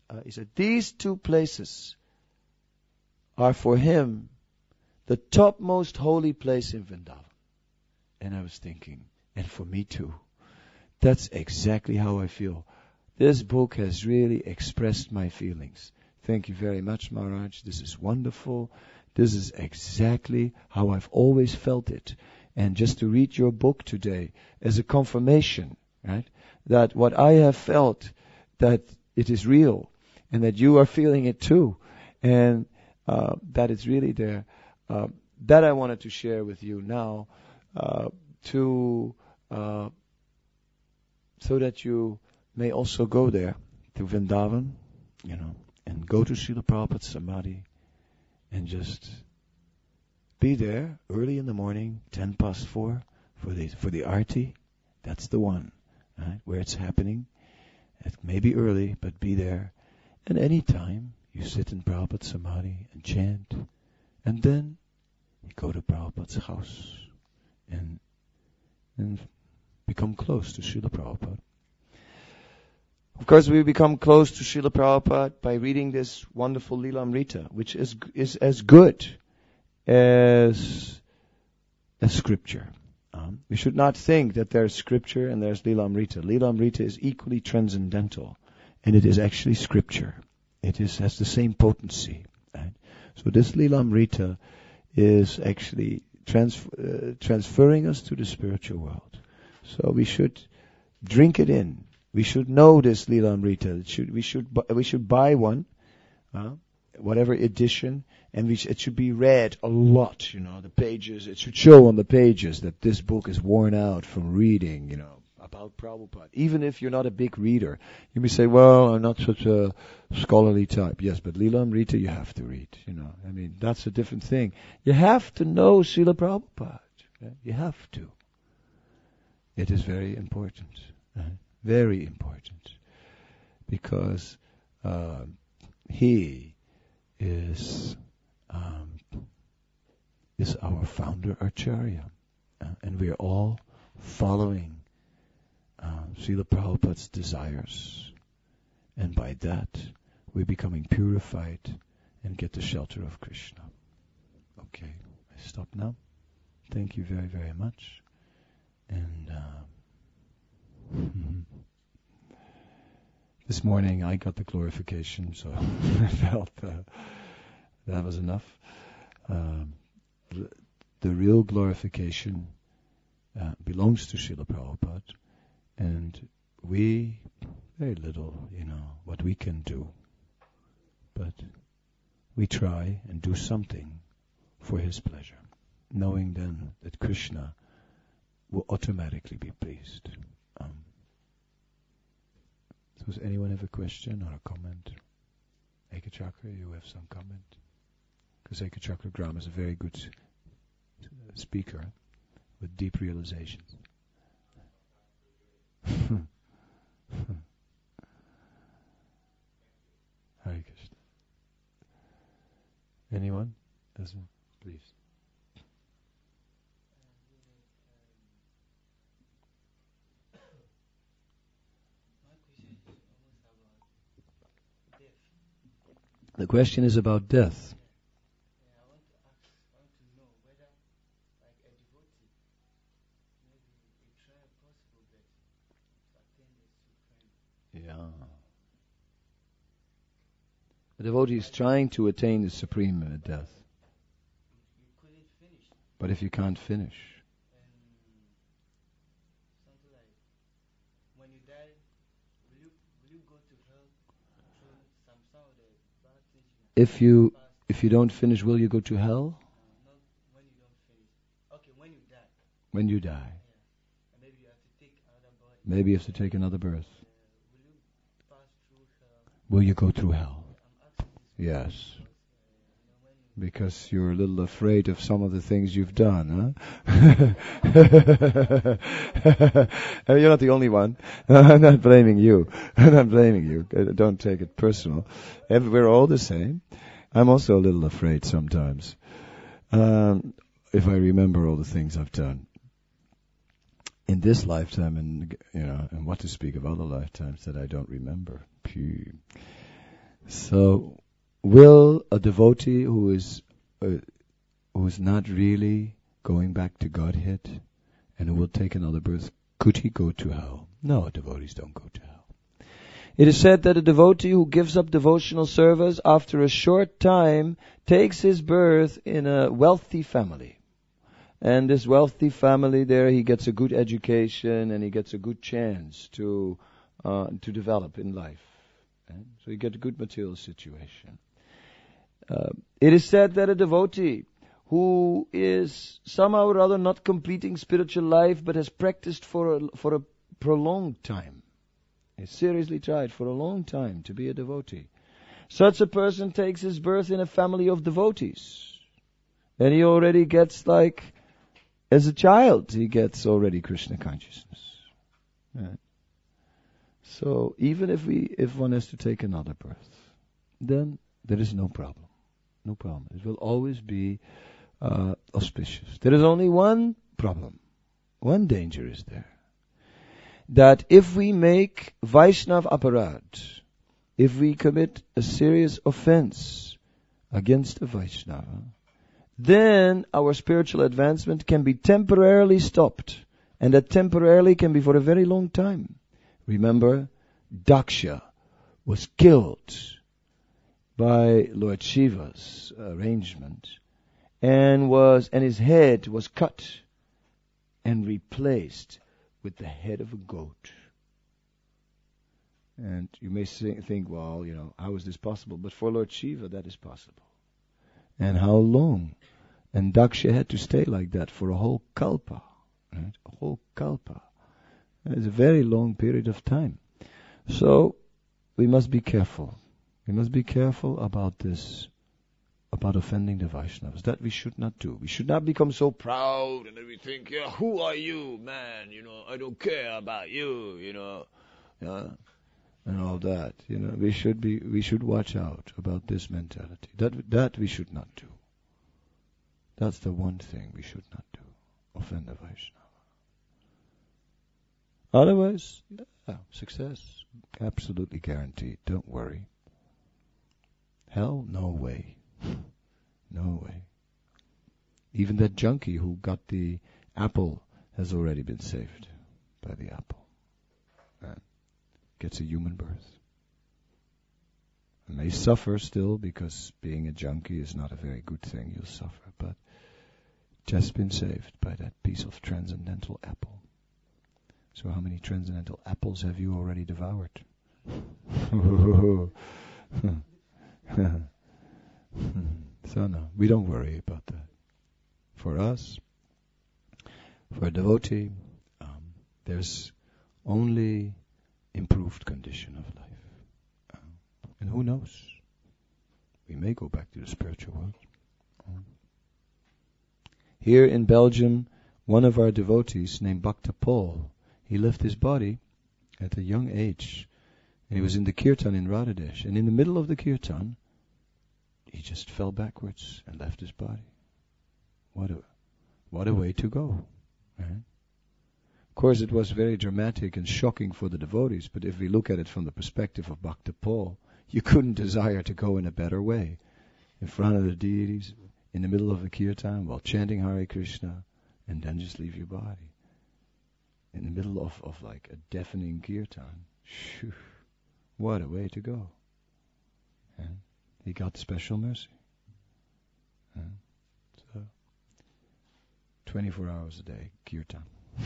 are for him the topmost holy place in Vrindavan. And I was thinking, and for me too, that's exactly how I feel. This book has really expressed my feelings. Thank you very much, Maharaj. This is wonderful. This is exactly how I've always felt it. And just to read your book today as a confirmation, right, that what I have felt, that it is real, and that you are feeling it too, and that it's really there. That I wanted to share with you now, so that you may also go there to Vrindavan, and go to Srila Prabhupada's Samadhi, and just be there early in the morning, 4:10 for the Aarti. That's the one, right, where it's happening. It may be early, but be there. And any time you sit in Prabhupada's Samadhi and chant, and then you go to Prabhupada's house and become close to Srila Prabhupada. Of course, we become close to Srila Prabhupada by reading this wonderful Lilamrita, which is as good as scripture. We should not think that there's scripture and there's Lilamrita. Lilamrita is equally transcendental, and it is actually scripture. It has the same potency. Right? So this Lilamrita is actually transferring us to the spiritual world. So we should drink it in. We should know this Lilamrita. We should buy one, whatever edition, and it should be read a lot. The pages. It should show on the pages that this book is worn out from reading. About Prabhupada. Even if you're not a big reader, you may say, "Well, I'm not such a scholarly type." Yes, but Lilamrita you have to read. That's a different thing. You have to know Srila Prabhupada. Right? You have to. It is very important. Right? Very important, because he is our founder Acharya, and we are all following Srila Prabhupada's desires, and by that we're becoming purified and get the shelter of Krishna. Okay, I stop now. Thank you very, very much, and this morning I got the glorification, so I felt that was enough. The real glorification belongs to Srila Prabhupada, and we, very little, what we can do. But we try and do something for his pleasure, knowing then that Krishna will automatically be pleased. So does anyone have a question or a comment? Ekachakra, you have some comment? Because Ekachakra Gram is a very good speaker with deep realizations. Hare Krishna. Anyone? Please. The question is about death. I want to know whether, like a devotee, maybe a try possible death to attain the supreme. Yeah. The devotee is trying to attain the supreme death. You couldn't finish. But if you can't finish, Something like, when you die, will you go to hell through some of the bad things you if you don't finish, will you go to hell? not when you don't finish. Okay, when you die. When you die. Yeah. And maybe you have to take another body. Maybe you have to take another birth. Will you pass through hell? Will you go through hell? I'm asking this Yes. because, Because you're a little afraid of some of the things you've done, huh? You're not the only one. I'm not blaming you. I'm not blaming you. Don't take it personal. We're all the same. I'm also a little afraid sometimes. If I remember all the things I've done in this lifetime, and what to speak of other lifetimes that I don't remember. Phew. So, will a devotee who is not really going back to Godhead and who will take another birth, could he go to hell? No, devotees don't go to hell. It is said that a devotee who gives up devotional service after a short time takes his birth in a wealthy family. And this wealthy family there, he gets a good education and he gets a good chance to develop in life. So you get a good material situation. It is said that a devotee who is somehow or other not completing spiritual life but has practiced for a prolonged time, has seriously tried for a long time to be a devotee, such a person takes his birth in a family of devotees. And he already gets as a child, he gets already Krishna consciousness. Right. So even if one has to take another birth, then there is no problem. No problem. It will always be auspicious. There is only one problem. One danger is there. That if we make Vaishnav aparad, if we commit a serious offense against a Vaishnava, then our spiritual advancement can be temporarily stopped. And that temporarily can be for a very long time. Remember, Daksha was killed by Lord Shiva's arrangement, and his head was cut and replaced with the head of a goat. And you may think, well, how is this possible? But for Lord Shiva, that is possible. And how long? And Daksha had to stay like that for a whole kalpa. Right? A whole kalpa. It's a very long period of time. So, we must be careful. We must be careful about this, about offending the Vaishnavas. That we should not do. We should not become so proud and then we think, who are you, man? I don't care about you, and all that. We should watch out about this mentality. That we should not do. That's the one thing we should not do. Offend the Vaishnava. Otherwise, success. Absolutely guaranteed. Don't worry. Hell? No way. No way. Even that junkie who got the apple has already been saved by the apple. And gets a human birth. And may suffer still because being a junkie is not a very good thing. You'll suffer. But just been saved by that piece of transcendental apple. So how many transcendental apples have you already devoured? So no, we don't worry about that. For us, for a devotee, there's only improved condition of life. And who knows? We may go back to the spiritual world. Here in Belgium, one of our devotees named Bhakta Paul, he left his body at a young age. And he was in the kirtan in Radhadesh. And in the middle of the kirtan, he just fell backwards and left his body. What a way to go. Right? Of course, it was very dramatic and shocking for the devotees, but if we look at it from the perspective of Bhakta Paul, you couldn't desire to go in a better way. In front of the deities, in the middle of a kirtan, while chanting Hare Krishna, and then just leave your body. In the middle of like a deafening kirtan. Shoo, what a way to go. And he got special mercy. So, 24 hours a day, kirtan.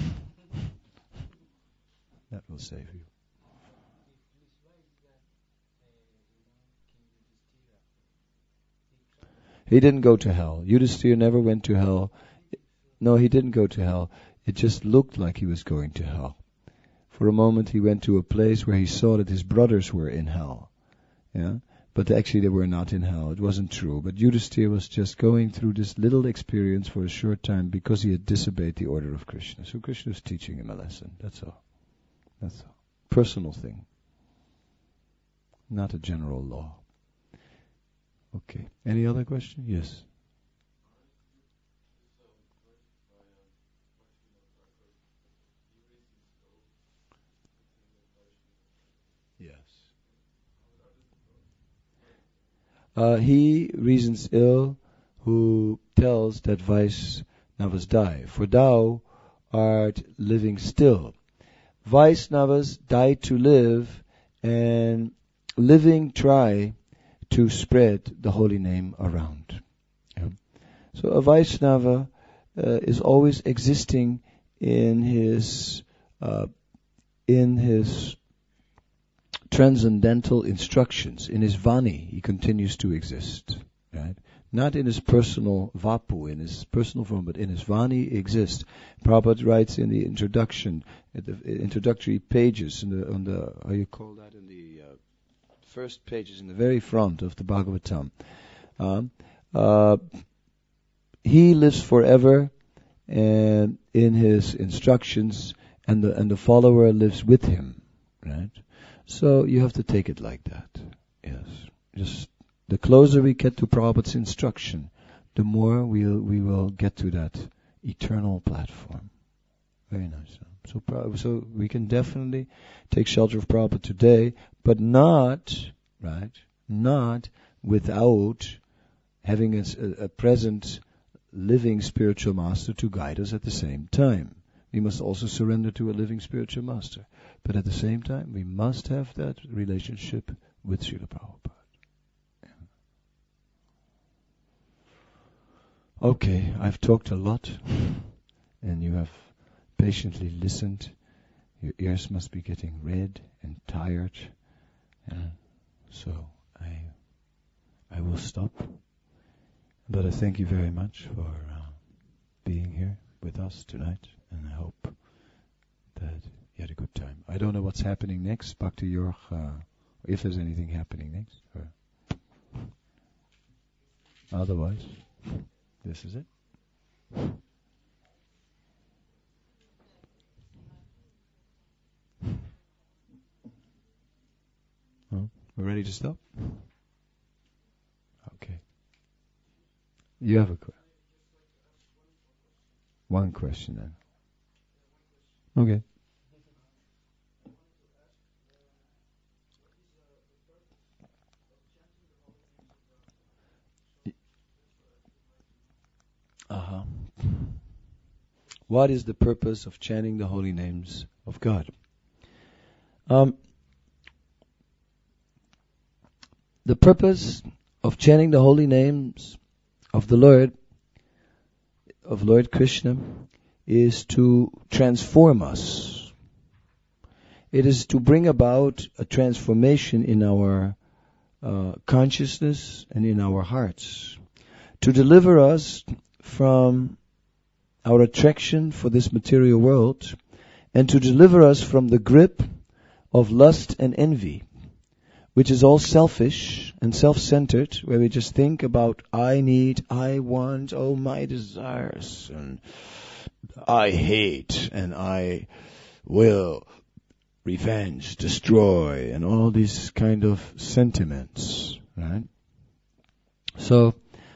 That will save you. He didn't go to hell. Yudhisthira never went to hell. No, he didn't go to hell. It just looked like he was going to hell. For a moment he went to a place where he saw that his brothers were in hell. Yeah? But actually they were not in hell. It wasn't true. But Yudhisthira was just going through this little experience for a short time because he had disobeyed the order of Krishna. So Krishna was teaching him a lesson. That's all. That's all. Personal thing. Not a general law. Okay. Any other question? Yes. Yes. He reasons ill who tells that Vaisnavas die. For thou art living still. Vaisnavas die to live, and living try to spread the holy name around. Yeah. So a Vaisnava is always existing in his transcendental instructions. In his Vani, he continues to exist. Right? Not in his personal vapu, in his personal form, but in his Vani he exists. Prabhupada writes in the introduction, at the introductory pages, on the how you call that, in the first pages in the very front of the Bhagavatam. He lives forever, and in his instructions, and the follower lives with him. Right? So you have to take it like that. Yes. Just the closer we get to Prabhupada's instruction, the more we will get to that eternal platform. Very nice. So we can definitely take shelter of Prabhupada today, but not without having a present living spiritual master to guide us at the same time. We must also surrender to a living spiritual master. But at the same time, we must have that relationship with Srila Prabhupada. Okay, I've talked a lot, and you have patiently listened. Your ears must be getting red and tired. So I will stop. But I thank you very much for being here with us tonight, and I hope that you had a good time. I don't know what's happening next, Bhakti York, if there's anything happening next. Or otherwise, this is it. Oh, we're ready to stop? Okay. You have a question? One question then. Okay. What is the purpose of chanting the holy names of God? The purpose of chanting the holy names of the Lord, of Lord Krishna, is to transform us. It is to bring about a transformation in our consciousness and in our hearts, to deliver us from our attraction for this material world, and to deliver us from the grip of lust and envy, which is all selfish and self-centered, where we just think about I need, I want, oh my desires, and I hate, and I will revenge, destroy, and all these kind of sentiments, right? So,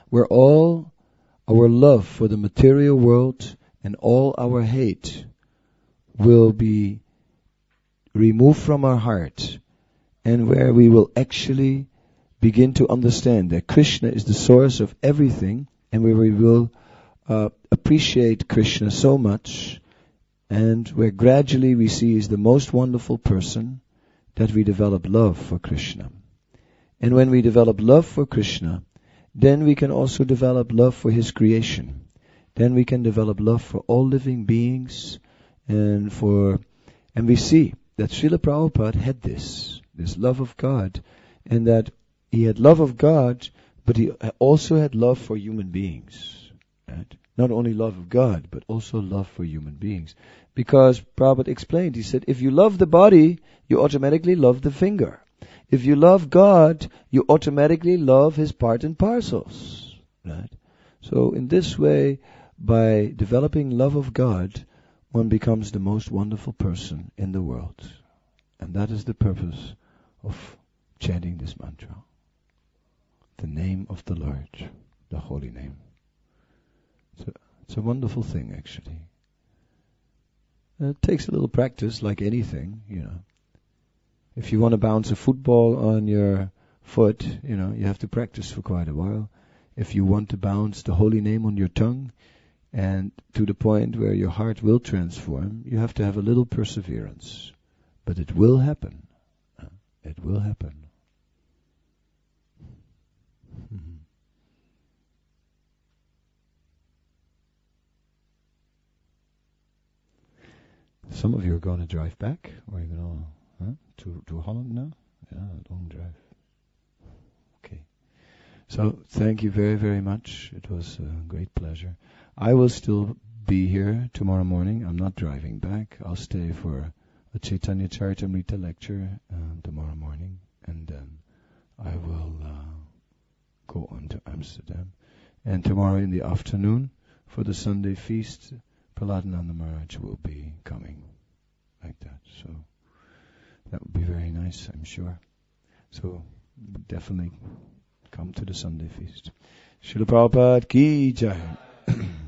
our love for the material world and all our hate will be removed from our heart, and where we will actually begin to understand that Krishna is the source of everything, and where we will appreciate Krishna so much, and where gradually we see is the most wonderful person, that we develop love for Krishna. And when we develop love for Krishna, then we can also develop love for His creation. Then we can develop love for all living beings, and we see that Srila Prabhupada had this love of God, and that he had love of God, but he also had love for human beings. Right? Not only love of God, but also love for human beings. Because Prabhupada explained, he said, if you love the body, you automatically love the finger. If you love God, you automatically love His part and parcels. Right? So in this way, by developing love of God, one becomes the most wonderful person in the world. And that is the purpose of chanting this mantra. The name of the Lord, the holy name. It's a wonderful thing, actually. It takes a little practice, like anything, If you want to bounce a football on your foot, you have to practice for quite a while. If you want to bounce the holy name on your tongue, and to the point where your heart will transform, you have to have a little perseverance. But it will happen. It will happen. Some of you are going to drive back, or you're going to Holland now? Yeah, long drive. Okay. So, thank you very, very much. It was a great pleasure. I will still be here tomorrow morning. I'm not driving back. I'll stay for a Chaitanya Charitamrita lecture tomorrow morning, and then I will go on to Amsterdam. And tomorrow in the afternoon, for the Sunday feast, Prahladananda Maharaj will be coming, like that. So that would be very nice, I'm sure. So definitely come to the Sunday feast. Srila Prabhupada ki jai.